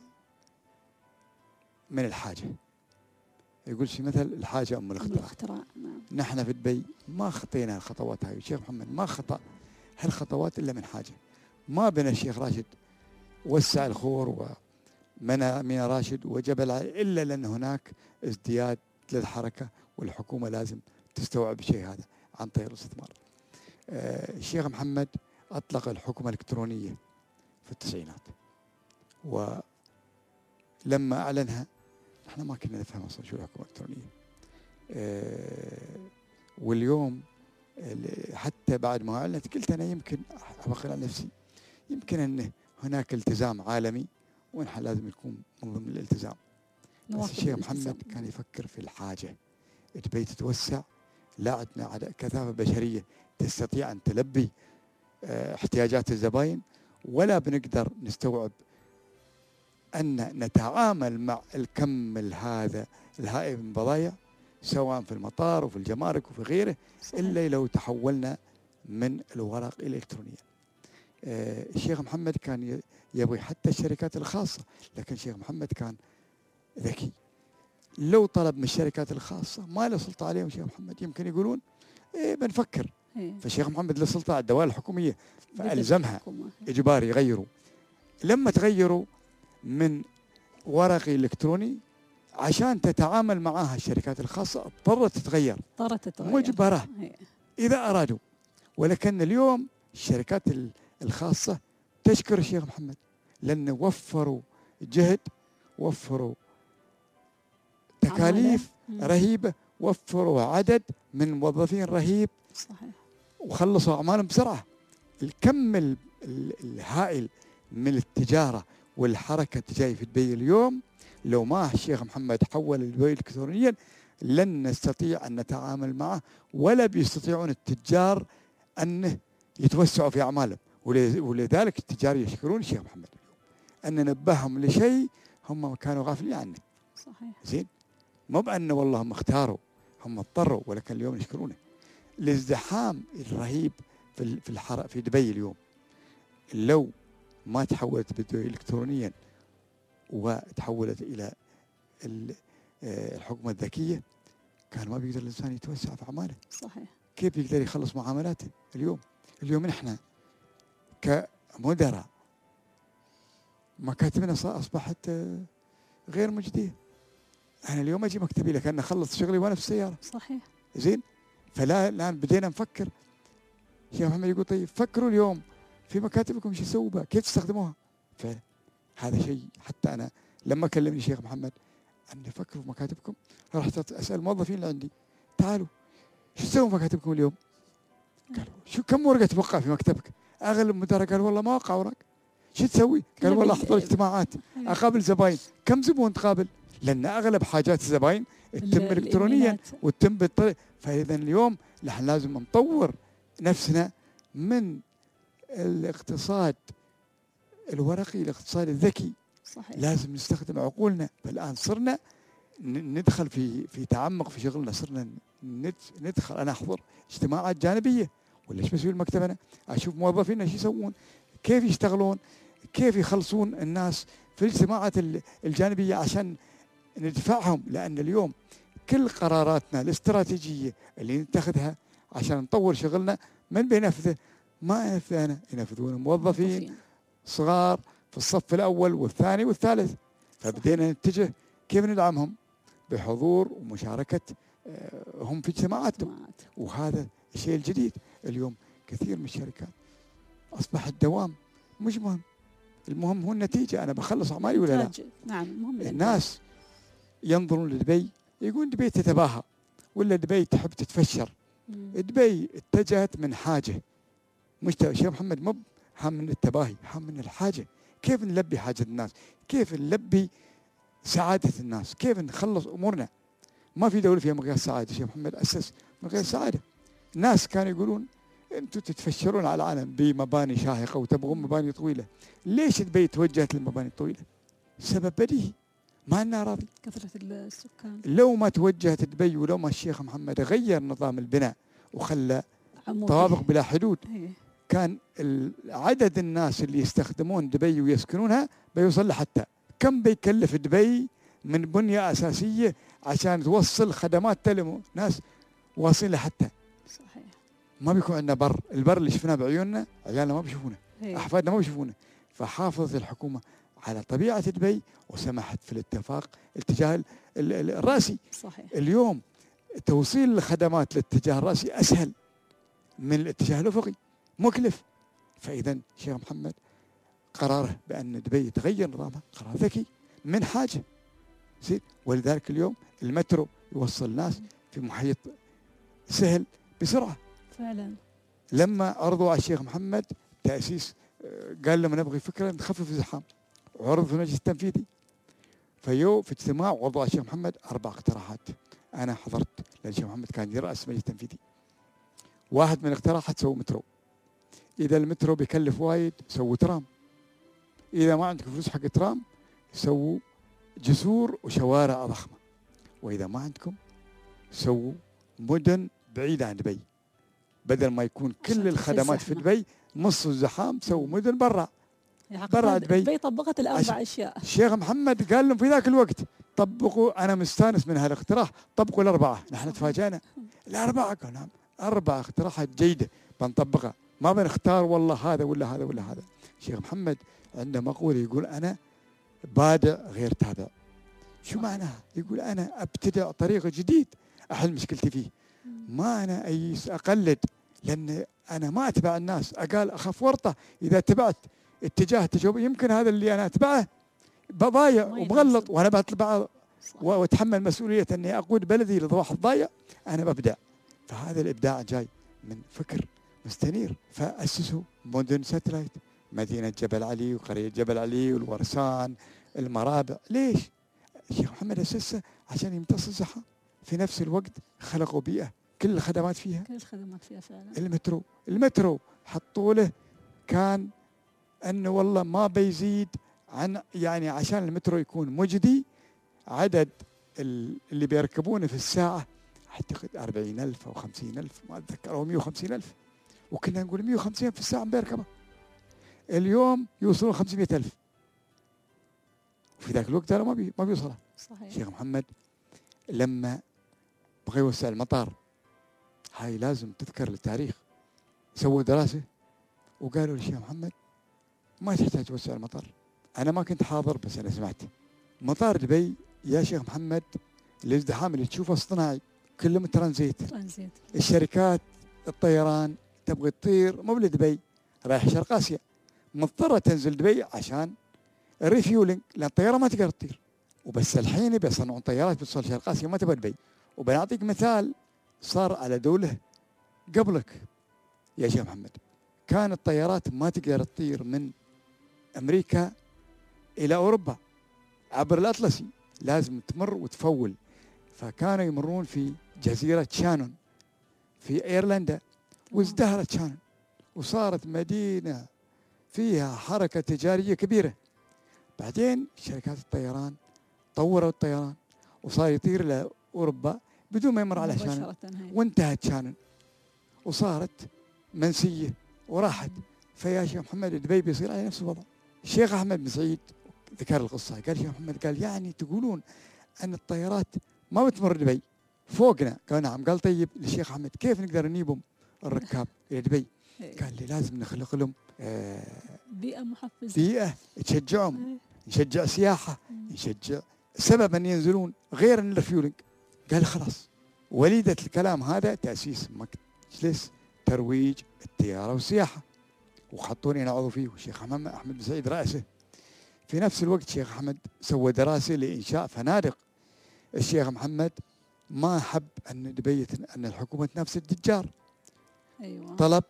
من الحاجة. يقول شي مثل الحاجة أم الاختراع. نعم. نحن في دبي ما خطينا الخطوات هاي، الشيخ محمد ما خطأ هالخطوات إلا من حاجة. ما بين الشيخ راشد وسع الخور ومنى مينا راشد وجبل علي إلا لأن هناك ازدياد للحركة، والحكومة لازم تستوعب الشيء هذا عن طريق الاستثمار. الشيخ محمد أطلق الحكومة الإلكترونية في التسعينات، ولما أعلنها نحن ما كنا نفهم أصلا شو الحكومة الإلكترونية. واليوم حتى بعد ما أعلنت قلت أنا يمكن أبقى على نفسي، يمكن أن هناك التزام عالمي ونحن لازم نكون من ضمن الالتزام. بس الشيخ محمد كان يفكر في الحاجة. دبي تتوسع، لا عندنا كثافة بشرية تستطيع أن تلبي احتياجات الزباين، ولا بنقدر نستوعب أن نتعامل مع الكم هذا الهائل من البضائع سواء في المطار وفي الجمارك وفي غيره. صحيح. إلا لو تحولنا من الورق إلى الإلكترونيا. الشيخ محمد كان يبغي حتى الشركات الخاصة، لكن الشيخ محمد كان ذكي. لو طلب من الشركات الخاصة ما له سلطة عليهم الشيخ محمد، يمكن يقولون إيه بنفكر. فالشيخ محمد له سلطة على الدوائر الحكومية، فألزمها إجباري يغيروا. لما تغيروا من ورقي إلكتروني عشان تتعامل معها الشركات الخاصة اضطرت تتغير مجبرة إذا أرادوا. ولكن اليوم الشركات الخاصة تشكر الشيخ محمد لأنه وفروا جهد، وفروا تكاليف رهيبة، وفروا عدد من الموظفين رهيب. صحيح. وخلصوا أعمالهم بسرعة. الكم الهائل من التجارة والحركة جاي في دبي اليوم، لو ما الشيخ محمد حول دبي إلكترونيا لن نستطيع أن نتعامل معه، ولا بيستطيعون التجار أن يتوسعوا في أعمالهم. ولذلك التجار يشكرون الشيخ محمد اليوم أن نبههم لشيء هم كانوا غافلين عنه. صحيح. زين، مو بأن والله هم اختاروا، هم اضطروا، ولكن اليوم يشكرونه. الازدحام الرهيب في دبي اليوم، لو ما تحولت بدبي الكترونيا وتحولت الى الحكومه الذكيه، كان ما بيقدر الانسان يتوسع في اعماله. صحيح. كيف يقدر يخلص معاملاته اليوم احنا كمدراء مكاتبنا اصبحت غير مجديه. انا اليوم اجي مكتبي لكن اخلص شغلي وانا في السياره. صحيح. زين، فلا الان بدينا نفكر. شيخ محمد يقول طيب فكروا اليوم في مكاتبكم ايش تسووا بها؟ كيف تستخدموها؟ فهذا شيء حتى انا لما كلمني شيخ محمد اني فكروا في مكاتبكم، رحت اسال الموظفين اللي عندي تعالوا شو تسوون في مكاتبكم اليوم؟ قالوا شو كم ورقه توقع في مكتبك؟ اغلب المدراء قال والله ما وقع اوراق. شو تسوي؟ قال والله احضر اجتماعات، اقابل زباين. كم زبون تقابل؟ لان اغلب حاجات الزباين تتم الكترونيا وتتم بالطريقه. فاذا اليوم نحن لازم نطور نفسنا من الاقتصاد الورقي الاقتصاد الذكي. صحيح. لازم نستخدم عقولنا. فالان صرنا ندخل في تعمق في شغلنا، صرنا ندخل. انا احضر اجتماعات جانبيه ولا ايش بسوي المكتب؟ انا اشوف موظفينا ايش يسوون، كيف يشتغلون، كيف يخلصون الناس في الاجتماعات الجانبيه عشان ندفعهم. لان اليوم كل قراراتنا الاستراتيجيه اللي نتخذها عشان نطور شغلنا من بينفذه؟ ما ينفذه انا، ينفذون موظفين صغار في الصف الاول والثاني والثالث. فبدينا نتجه كيف ندعمهم بحضور ومشاركه هم في اجتماعاتهم. وهذا الشيء الجديد. اليوم كثير من الشركات اصبح الدوام مش مهم، المهم هو النتيجه، انا بخلص اعمالي ولا لا. نعم، المهم الناس ينظرون لدبي يقولون دبي تتباهى ولا دبي تحب تتفشر. دبي اتجهت من حاجه، مش شيخ محمد مو هم من التباهي، هم من الحاجه. كيف نلبي حاجه الناس؟ كيف نلبي سعاده الناس؟ كيف نخلص امورنا؟ ما في دوله فيها مقياس سعاده. شيخ محمد اسس مقياس سعاده. الناس كانوا يقولون انتم تتفشرون على العالم بمباني شاهقه وتبغون مباني طويله. ليش دبي توجهت للمباني الطويله؟ سبب بديهي، ما لنا راضي، كثره السكان. لو ما توجهت دبي ولو ما الشيخ محمد غير نظام البناء وخلى طوابق بلا حدود، كان عدد الناس اللي يستخدمون دبي ويسكنونها بيوصل لحتى كم بيكلف دبي من بنية أساسية عشان توصل خدمات ناس واصلين لحتى. صحيح. ما بيكون عندنا بر، البر اللي شفناه بعيوننا عيالنا ما بيشوفونه، أحفادنا ما بيشوفونه. فحافظت الحكومة على طبيعة دبي وسمحت في الاتفاق الاتجاه الرأسي. صحيح. اليوم توصيل الخدمات للاتجاه الرأسي أسهل من الاتجاه الأفقي، مكلف. فإذا شيخ محمد قراره بأن دبي يتغير نظامها قرار ذكي من حاجة. زين، ولذلك اليوم المترو يوصل الناس في محيط سهل بسرعة. فعلا. لما عرضوا على الشيخ محمد تأسيس، قال لما نبغي فكرة نخفف الزحام، عرض في المجلس التنفيذي. في اجتماع وضع الشيخ محمد 4 اقتراحات. أنا حضرت لأن الشيخ محمد كان يرأس المجلس التنفيذي. واحد من الاقتراحات سووا مترو. إذا المترو بيكلف وايد سووا ترام. إذا ما عندكم فلوس حق ترام سووا جسور وشوارع ضخمة. وإذا ما عندكم سووا مدن بعيدة عن دبي، بدل ما يكون كل الخدمات في دبي نص الزحام سووا مدن برا دبي. طبقت الأربع أشياء. الشيخ محمد قال لهم في ذاك الوقت طبقوا، أنا مستانس من هالاقتراح، طبقوا الأربعة. نحن تفاجأنا الأربعة. قال نعم 4 اقتراحات جيدة بنطبقها، ما بنختار والله هذا ولا هذا ولا هذا. الشيخ محمد عنده مقولة يقول أنا بادع غير تابع. شو معناها؟ يقول أنا أبتدع طريق جديد أحل مشكلتي فيه، ما أنا أقلد، لأن أنا ما أتبع الناس، أقال أخاف ورطة. إذا اتبعت اتجاه تجربة يمكن هذا اللي أنا أتبعه بضايع وبغلط، وأنا بطلع وأتحمل مسؤولية أني أقود بلدي لضواحي الضايع. أنا ببدع. فهذا الإبداع جاي من فكر مستنير. فأسسوا مدن ساتلايت، مدينة جبل علي وقرية جبل علي والورسان المرابع. ليش؟ الشيخ محمد أسسها عشان يمتص الزحام، في نفس الوقت خلقوا بيئة كل الخدمات فيها. كل الخدمات فيها فعلا. المترو حطوا له كان أنه والله ما بيزيد عن، يعني عشان المترو يكون مجدي، عدد اللي بيركبونه في الساعة أعتقد 40,000 أو 50,000 ما أتذكر، أو 150,000، وكنا نقول 150 في الساعة بيركبه. اليوم يوصلون 500,000، وفي ذاك الوقت هذا ما بيوصله. صحيح. الشيخ محمد لما بغى يوسع المطار، هاي لازم تذكر للتاريخ، سووا دراسة وقالوا للشيخ محمد ما تحتاج توسع المطار. أنا ما كنت حاضر بس أنا سمعت. مطار دبي يا شيخ محمد الازدحام اللي تشوفه اصطناعي، كلهم ترانزيت. الشركات الطيران تبغى تطير مو لدبي، رايح شرق آسيا، مضطرة تنزل دبي عشان الريفيولينج، لأن الطيارة ما تقدر تطير. وبس الحين بيصنعون طيارات بتوصل شرق آسيا ما تبغى دبي. وبنعطيك مثال صار على دولة قبلك يا شيخ محمد، كان الطيارات ما تقدر تطير من أمريكا إلى أوروبا عبر الأطلسي، لازم تمر وتفول. فكانوا يمرون في جزيرة شانون في أيرلندا، وازدهرت شانون وصارت مدينة فيها حركة تجارية كبيرة. بعدين شركات الطيران طوروا الطيران وصار يطير لأوروبا بدون ما يمر على شانون، وانتهت شانون وصارت منسية وراحت. فيا شيخ محمد دبي بيصير على نفس الوضع. الشيخ أحمد بن سعيد ذكر القصة، قال شيخ محمد قال يعني تقولون أن الطيارات ما بتمر دبي فوقنا؟ قال نعم. قال طيب للشيخ أحمد كيف نقدر نجيبهم الركاب إلى دبي؟ قال لي لازم نخلق لهم بيئة محفزة، بيئة تشجعهم، نشجع سياحة، نشجع سبب أن ينزلون غير أن الريفيولينج. قال خلاص. وليدة الكلام هذا تأسيس مجلس ترويج التجارة والسياحة، وحطوني أنا عضو فيه، والشيخ أحمد بن سعيد رأسه. في نفس الوقت الشيخ أحمد سوى دراسة لإنشاء فنادق. الشيخ محمد ما حب أن دبي أن الحكومة تنافس التجار. أيوة. طلب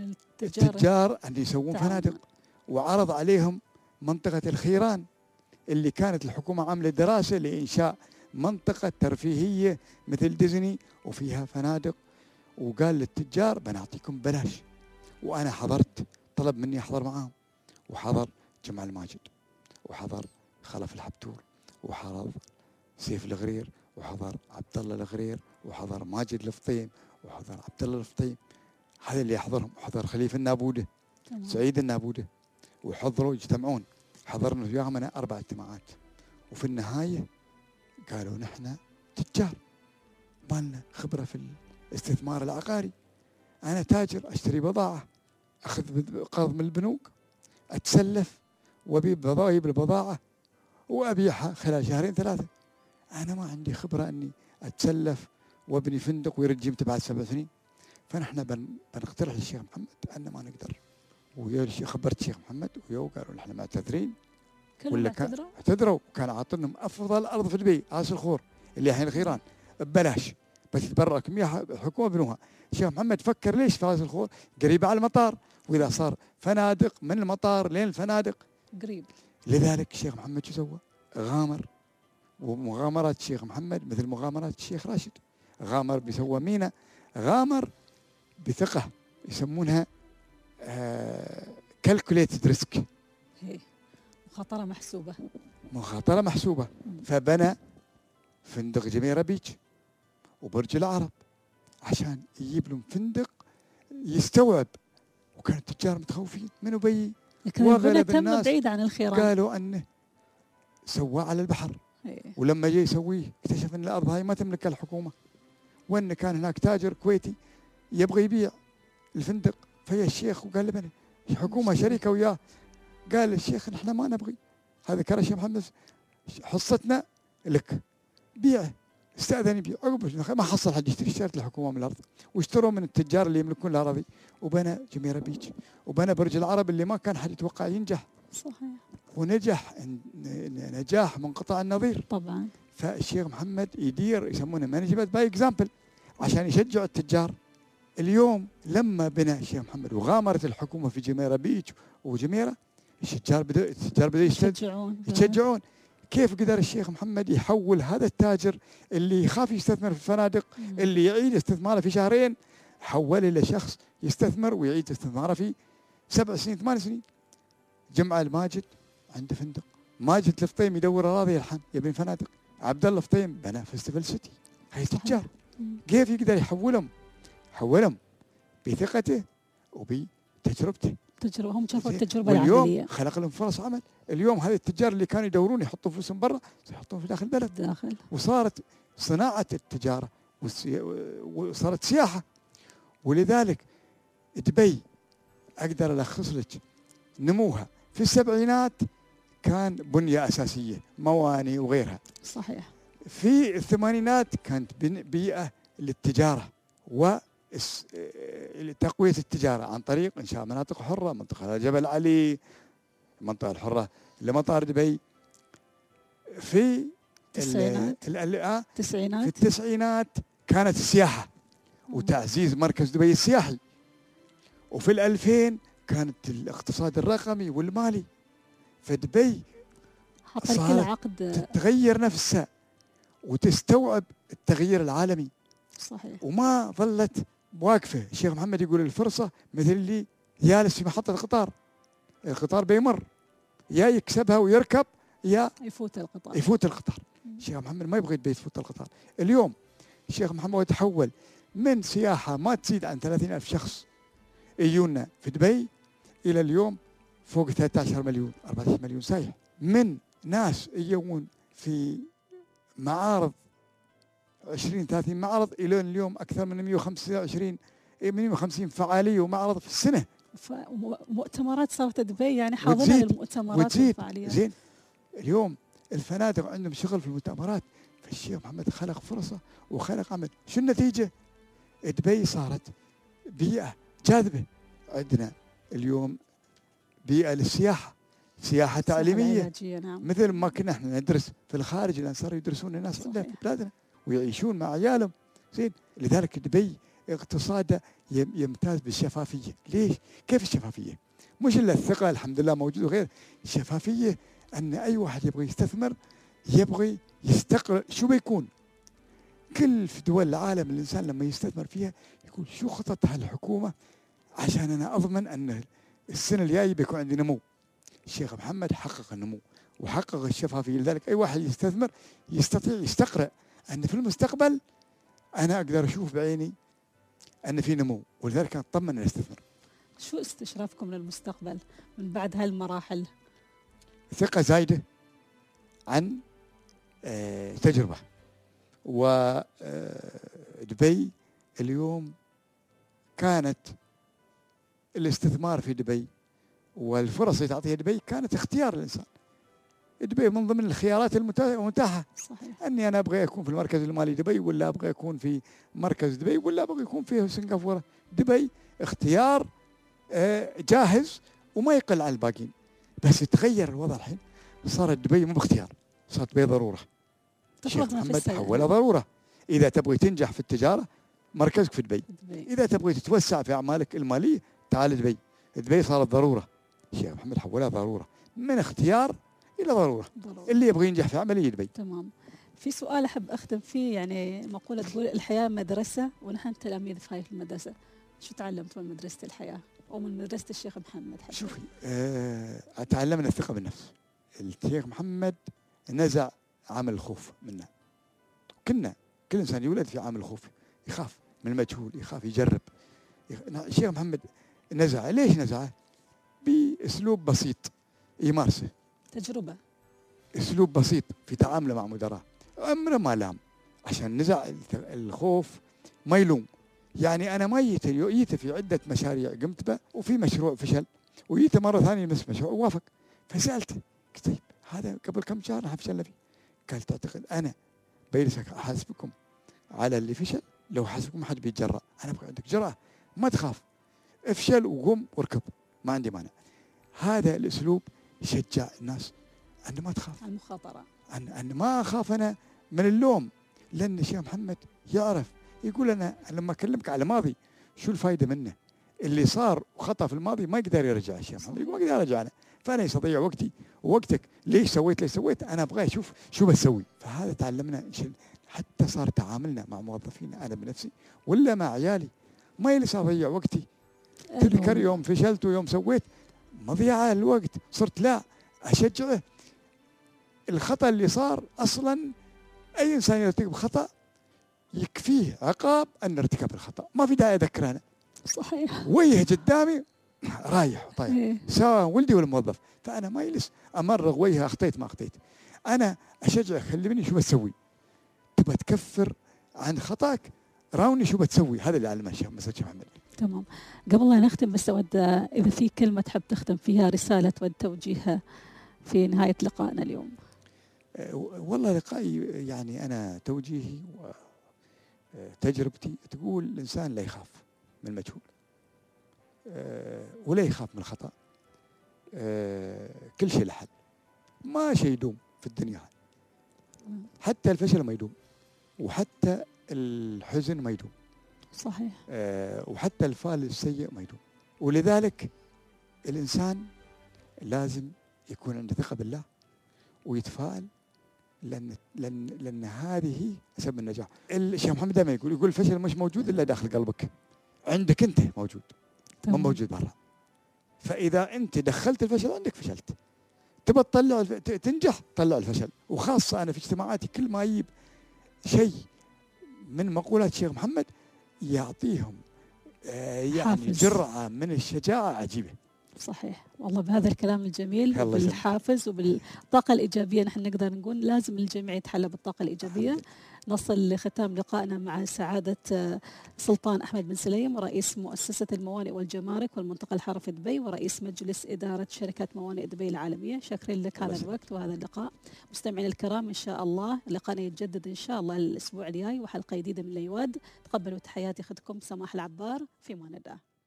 التجار أن يسوون فنادق، وعرض عليهم منطقة الخيران اللي كانت الحكومة عاملة دراسة لإنشاء منطقة ترفيهية مثل ديزني وفيها فنادق، وقال للتجار بنعطيكم بلاش. وأنا حضرت، طلب مني أحضر معاهم، وحضر جمال الماجد، وحضر خلف الحبتور، وحضر سيف الغرير، وحضر عبد الله الغرير، وحضر ماجد الفطيم، وحضر عبد الله الفطيم. هذا اللي يحضرهم. وحضر خليفة النابودة، سعيد النابودة، وحضروا يجتمعون. حضرنا وياهم أنا 4 اجتماعات، وفي النهاية قالوا نحن تجار ما لنا خبرة في الاستثمار العقاري. أنا تاجر أشتري بضاعة، أخذ قرض من البنوك، أتسلف وأبيع البضاعة وأبيعها خلال 2-3 شهور. أنا ما عندي خبرة أني أتسلف وابني فندق ويرد قيمته بعد 7 سنين. فنحن بنقترح للشيخ محمد أن ما نقدر. خبرت الشيخ محمد وقالوا نحن معتذرين. ولا اعتذروا، وكان عاطلهم أفضل أرض في دبي راس الخور اللي الحين الخيران ببلاش، بس تبرأكم إياها الحكومة بنوها. الشيخ محمد فكر ليش في راس الخور؟ قريبة على المطار، وإذا صار فنادق من المطار لين الفنادق قريب. لذلك الشيخ محمد شو سوى؟ غامر. ومغامرات الشيخ محمد مثل مغامرات الشيخ راشد. غامر بيسوى مينا، غامر بثقة يسمونها calculated risk، مخاطرة محسوبة. مخاطرة محسوبة. فبنى فندق جميرة بيتش وبرج العرب عشان يجيب لهم فندق يستوعب. وكان التجار متخوفين منه بي، واغلب الناس بعيد عن الخيران قالوا انه سواه على البحر. ولما جاي يسويه اكتشف ان الارض هاي ما تملك الحكومة، وان كان هناك تاجر كويتي يبغى يبيع الفندق. فيا الشيخ وقال له بني الحكومة شريكة وياه. قال الشيخ نحن ما نبغي هذا، كان الشيخ محمد حصتنا لك، بيعه. استأذن يبيع، عقب ما حصل حد يشتري، اشترت الحكومة من الأرض، واشتروا من التجار اللي يملكون الأراضي، وبنى جميرة بيتش، وبنى برج العرب اللي ما كان حد يتوقع ينجح. صحيح. ونجح نجاح منقطع النظير طبعا. فالشيخ محمد يدير يسمونه مانجمنت باي اكزامبل عشان يشجعوا التجار. اليوم لما بنى الشيخ محمد وغامرت الحكومة في جميرة بيتش وجميرة، التجار بدأوا يتشجعون. كيف قدر الشيخ محمد يحول هذا التاجر اللي يخاف يستثمر في الفنادق، اللي يعيد استثماره في 2 شهر، حوله إلى شخص يستثمر ويعيد استثماره في 7 سنين 8 سنين. جمع الماجد عنده فندق، ماجد الفطيم يدور أراضي الحين يبني فنادق، عبد الله الفطيم بنى فيستيفال سيتي. هاي تجار كيف يقدر يحولهم؟ حولهم بثقته وبتجربته. هم شافوا التجربة واليوم العملية. خلق لهم فرص عمل. اليوم هذه التجار اللي كانوا يدورون يحطوا فلوسهم برا يحطون في داخل البلد. داخل. وصارت صناعة التجارة وصارت سياحة. ولذلك دبي أقدر ألخص لك نموها في السبعينات كان بنية أساسية، مواني وغيرها. صحيح. في الثمانينات كانت بيئة للتجارة وتقوية التجارة عن طريق إنشاء مناطق حرة، منطقة جبل علي، المنطقة الحرة لمطار دبي. في التسعينات كانت السياحة وتعزيز مركز دبي السياحي. وفي 2000 كانت الاقتصاد الرقمي والمالي. فدبي صارت تتغير نفسها وتستوعب التغيير العالمي. صحيح. وما ظلت واقفة. الشيخ محمد يقول الفرصة مثل اللي جالس في محطة القطار بيمر، يا يكسبها ويركب يا يفوت القطار. الشيخ محمد ما يبغى دبي يفوت القطار. اليوم الشيخ محمد يتحول من سياحة ما تزيد عن 30,000 شخص يجونا في دبي إلى اليوم فوق 13 مليون 14 مليون سايح، من ناس يجون في معارض 20-30 معرض إلى اليوم أكثر من 150 فعالية ومعرض في السنة. مؤتمرات صارت دبي يعني حاضنة للمؤتمرات والفعاليات. زين اليوم الفنادق عندهم شغل في المؤتمرات. فالشيخ محمد خلق فرصة وخلق عمل. شو النتيجة؟ دبي صارت بيئة جاذبة. عندنا اليوم بيئة للسياحة، سياحة تعليمية. نعم. مثل ما كنا احنا ندرس في الخارج الآن صاروا يدرسون الناس عندنا في بلادنا ويعيشون مع عيالهم. زين لذلك دبي اقتصاده يمتاز بالشفافية. ليش؟ كيف الشفافية؟ مش إلا الثقة الحمد لله موجود وغير. الشفافية أن أي واحد يبغى يستثمر يبغى يستقر. شو بيكون؟ كل في دول العالم الإنسان لما يستثمر فيها يقول شو خططها الحكومة عشان أنا أضمن أن السنة الجاية بيكون عندي نمو. الشيخ محمد حقق النمو وحقق الشفافية. لذلك أي واحد يستثمر يستطيع يستقرأ أن في المستقبل أنا أقدر أشوف بعيني أن في نمو، ولذلك أطمن أن أستثمر. شو استشرافكم للمستقبل من بعد هالمراحل؟ ثقة زايدة عن تجربة. ودبي اليوم كانت الاستثمار في دبي والفرص اللي تعطيها دبي كانت اختيار الإنسان. دبي من ضمن الخيارات المتاحة. صحيح. أني أنا أبغى أكون في المركز المالي دبي، ولا أبغى أكون في مركز دبي، ولا أبغى أكون في سنغافورة. دبي اختيار جاهز وما يقل عن الباقيين. بس يتغير الوضع الحين، صارت دبي مو باختيار، صارت دبي ضرورة. الشيخ محمد حولها ضرورة. إذا تبغي تنجح في التجارة مركزك في دبي. إذا تبغي تتوسع في أعمالك المالية تعال دبي. دبي صارت ضرورة. الشيخ محمد حولها ضرورة، من اختيار إلى ضرورة. اللي يبغى ينجح في عمله دبي. تمام. في سؤال أحب أختم فيه، يعني مقولة تقول الحياة مدرسة ونحن تلاميذ في هاي المدرسة. شو تعلمت من مدرسة الحياة أو من مدرسة الشيخ محمد؟ شوفي تعلمنا الثقة بالنفس. الشيخ محمد نزع عامل الخوف منا. كل إنسان يولد في عامل الخوف، يخاف من المجهول، يخاف يجرب. الشيخ محمد نزع. ليش نزعه؟ بأسلوب بسيط يمارسه، تجربة، أسلوب بسيط في تعامله مع مدراء. عمره ما لام، عشان نزع الخوف ما يلوم. يعني أنا ما جيت في عدة مشاريع قمت بها وفي مشروع فشل، وجيت مرة ثانية نفس مشروع ووافق. فسألته قلت طيب هذا قبل كم شهر نحن فشلنا فيه. قال تعتقد أنا بجلس أحاسبكم على اللي فشل؟ لو حاسبكم ما حد بيتجرأ. أنا أبغى عندك جرأة، ما تخاف، افشل وقم واركب، ما عندي مانع. هذا الأسلوب يشجع الناس أن ما تخاف، المخاطرة، أن ما أخاف أنا من اللوم. لأن الشيخ محمد يعرف، يقول أنا لما أكلمك على ماضي شو الفائدة منه؟ اللي صار وخطأ في الماضي ما يقدر يرجع. الشيخ محمد يقول ما أقدر أرجع أنا، فأنا يستطيع وقتي ووقتك. ليش سويت؟ أنا أبغى أشوف شو بسوي. فهذا تعلمنا حتى صار تعاملنا مع موظفينا أنا بنفسي ولا مع عيالي ما يلي أضيع وقتي. تذكر يوم فشلت ويوم سويت مضيعة الوقت، صرت لا أشجعه. الخطأ اللي صار أصلا أي إنسان يرتكب خطأ يكفيه عقاب أن ارتكب الخطأ، ما في داعي أذكر أنا. صحيح. وجه قدامي رايح طيب إيه. سواء ولدي ولا موظف، فأنا ما يجلس أمرغ وجهه أخطيت ما أخطيت. أنا أشجعك خليني شو بتسوي، تبغى تكفر عن خطأك راوني شو بتسوي. هذا اللي علمنا الشيخ محمد. تمام. قبل لا نختم بس أود إذا في كلمة تحب تختم فيها، رسالة تود توجيهها في نهاية لقائنا اليوم. والله لقائي يعني أنا توجيهي وتجربتي تقول الإنسان لا يخاف من المجهول ولا يخاف من الخطأ. كل شيء له حل، ما شيء يدوم في الدنيا، حتى الفشل ما يدوم، وحتى الحزن ما يدوم. صحيح. وحتى الفعل السيء ما يدوم. ولذلك الإنسان لازم يكون عنده ثقة بالله ويتفائل، لأن هذه سبب النجاح. الشيخ محمد دائما يقول الفشل مش موجود إلا داخل قلبك، عندك أنت موجود، مو موجود برا. فإذا أنت دخلت الفشل عندك فشلت. تبى تطلع تنجح، طلع الفشل. وخاصة أنا في اجتماعاتي كل ما أجيب شيء من مقولات الشيخ محمد يعطيهم يعني حافز. جرعة من الشجاعة عجيبة. صحيح والله، بهذا الكلام الجميل وبالحافز وبالطاقة الإيجابية نحن نقدر نقول لازم الجميع يتحلى بالطاقة الإيجابية. نصل لختام لقائنا مع سعادة سلطان أحمد بن سليم، رئيس مؤسسة الموانئ والجمارك والمنطقة الحرفي دبي، ورئيس مجلس إدارة شركة موانئ دبي العالمية. شاكرين لك هذا الوقت وهذا اللقاء. مستمعين الكرام، إن شاء الله لقاءنا يتجدد إن شاء الله الأسبوع الجاي وحلقة جديدة من ليواد. تقبلوا تحياتي أختكم سماح العبار، في أمان الله.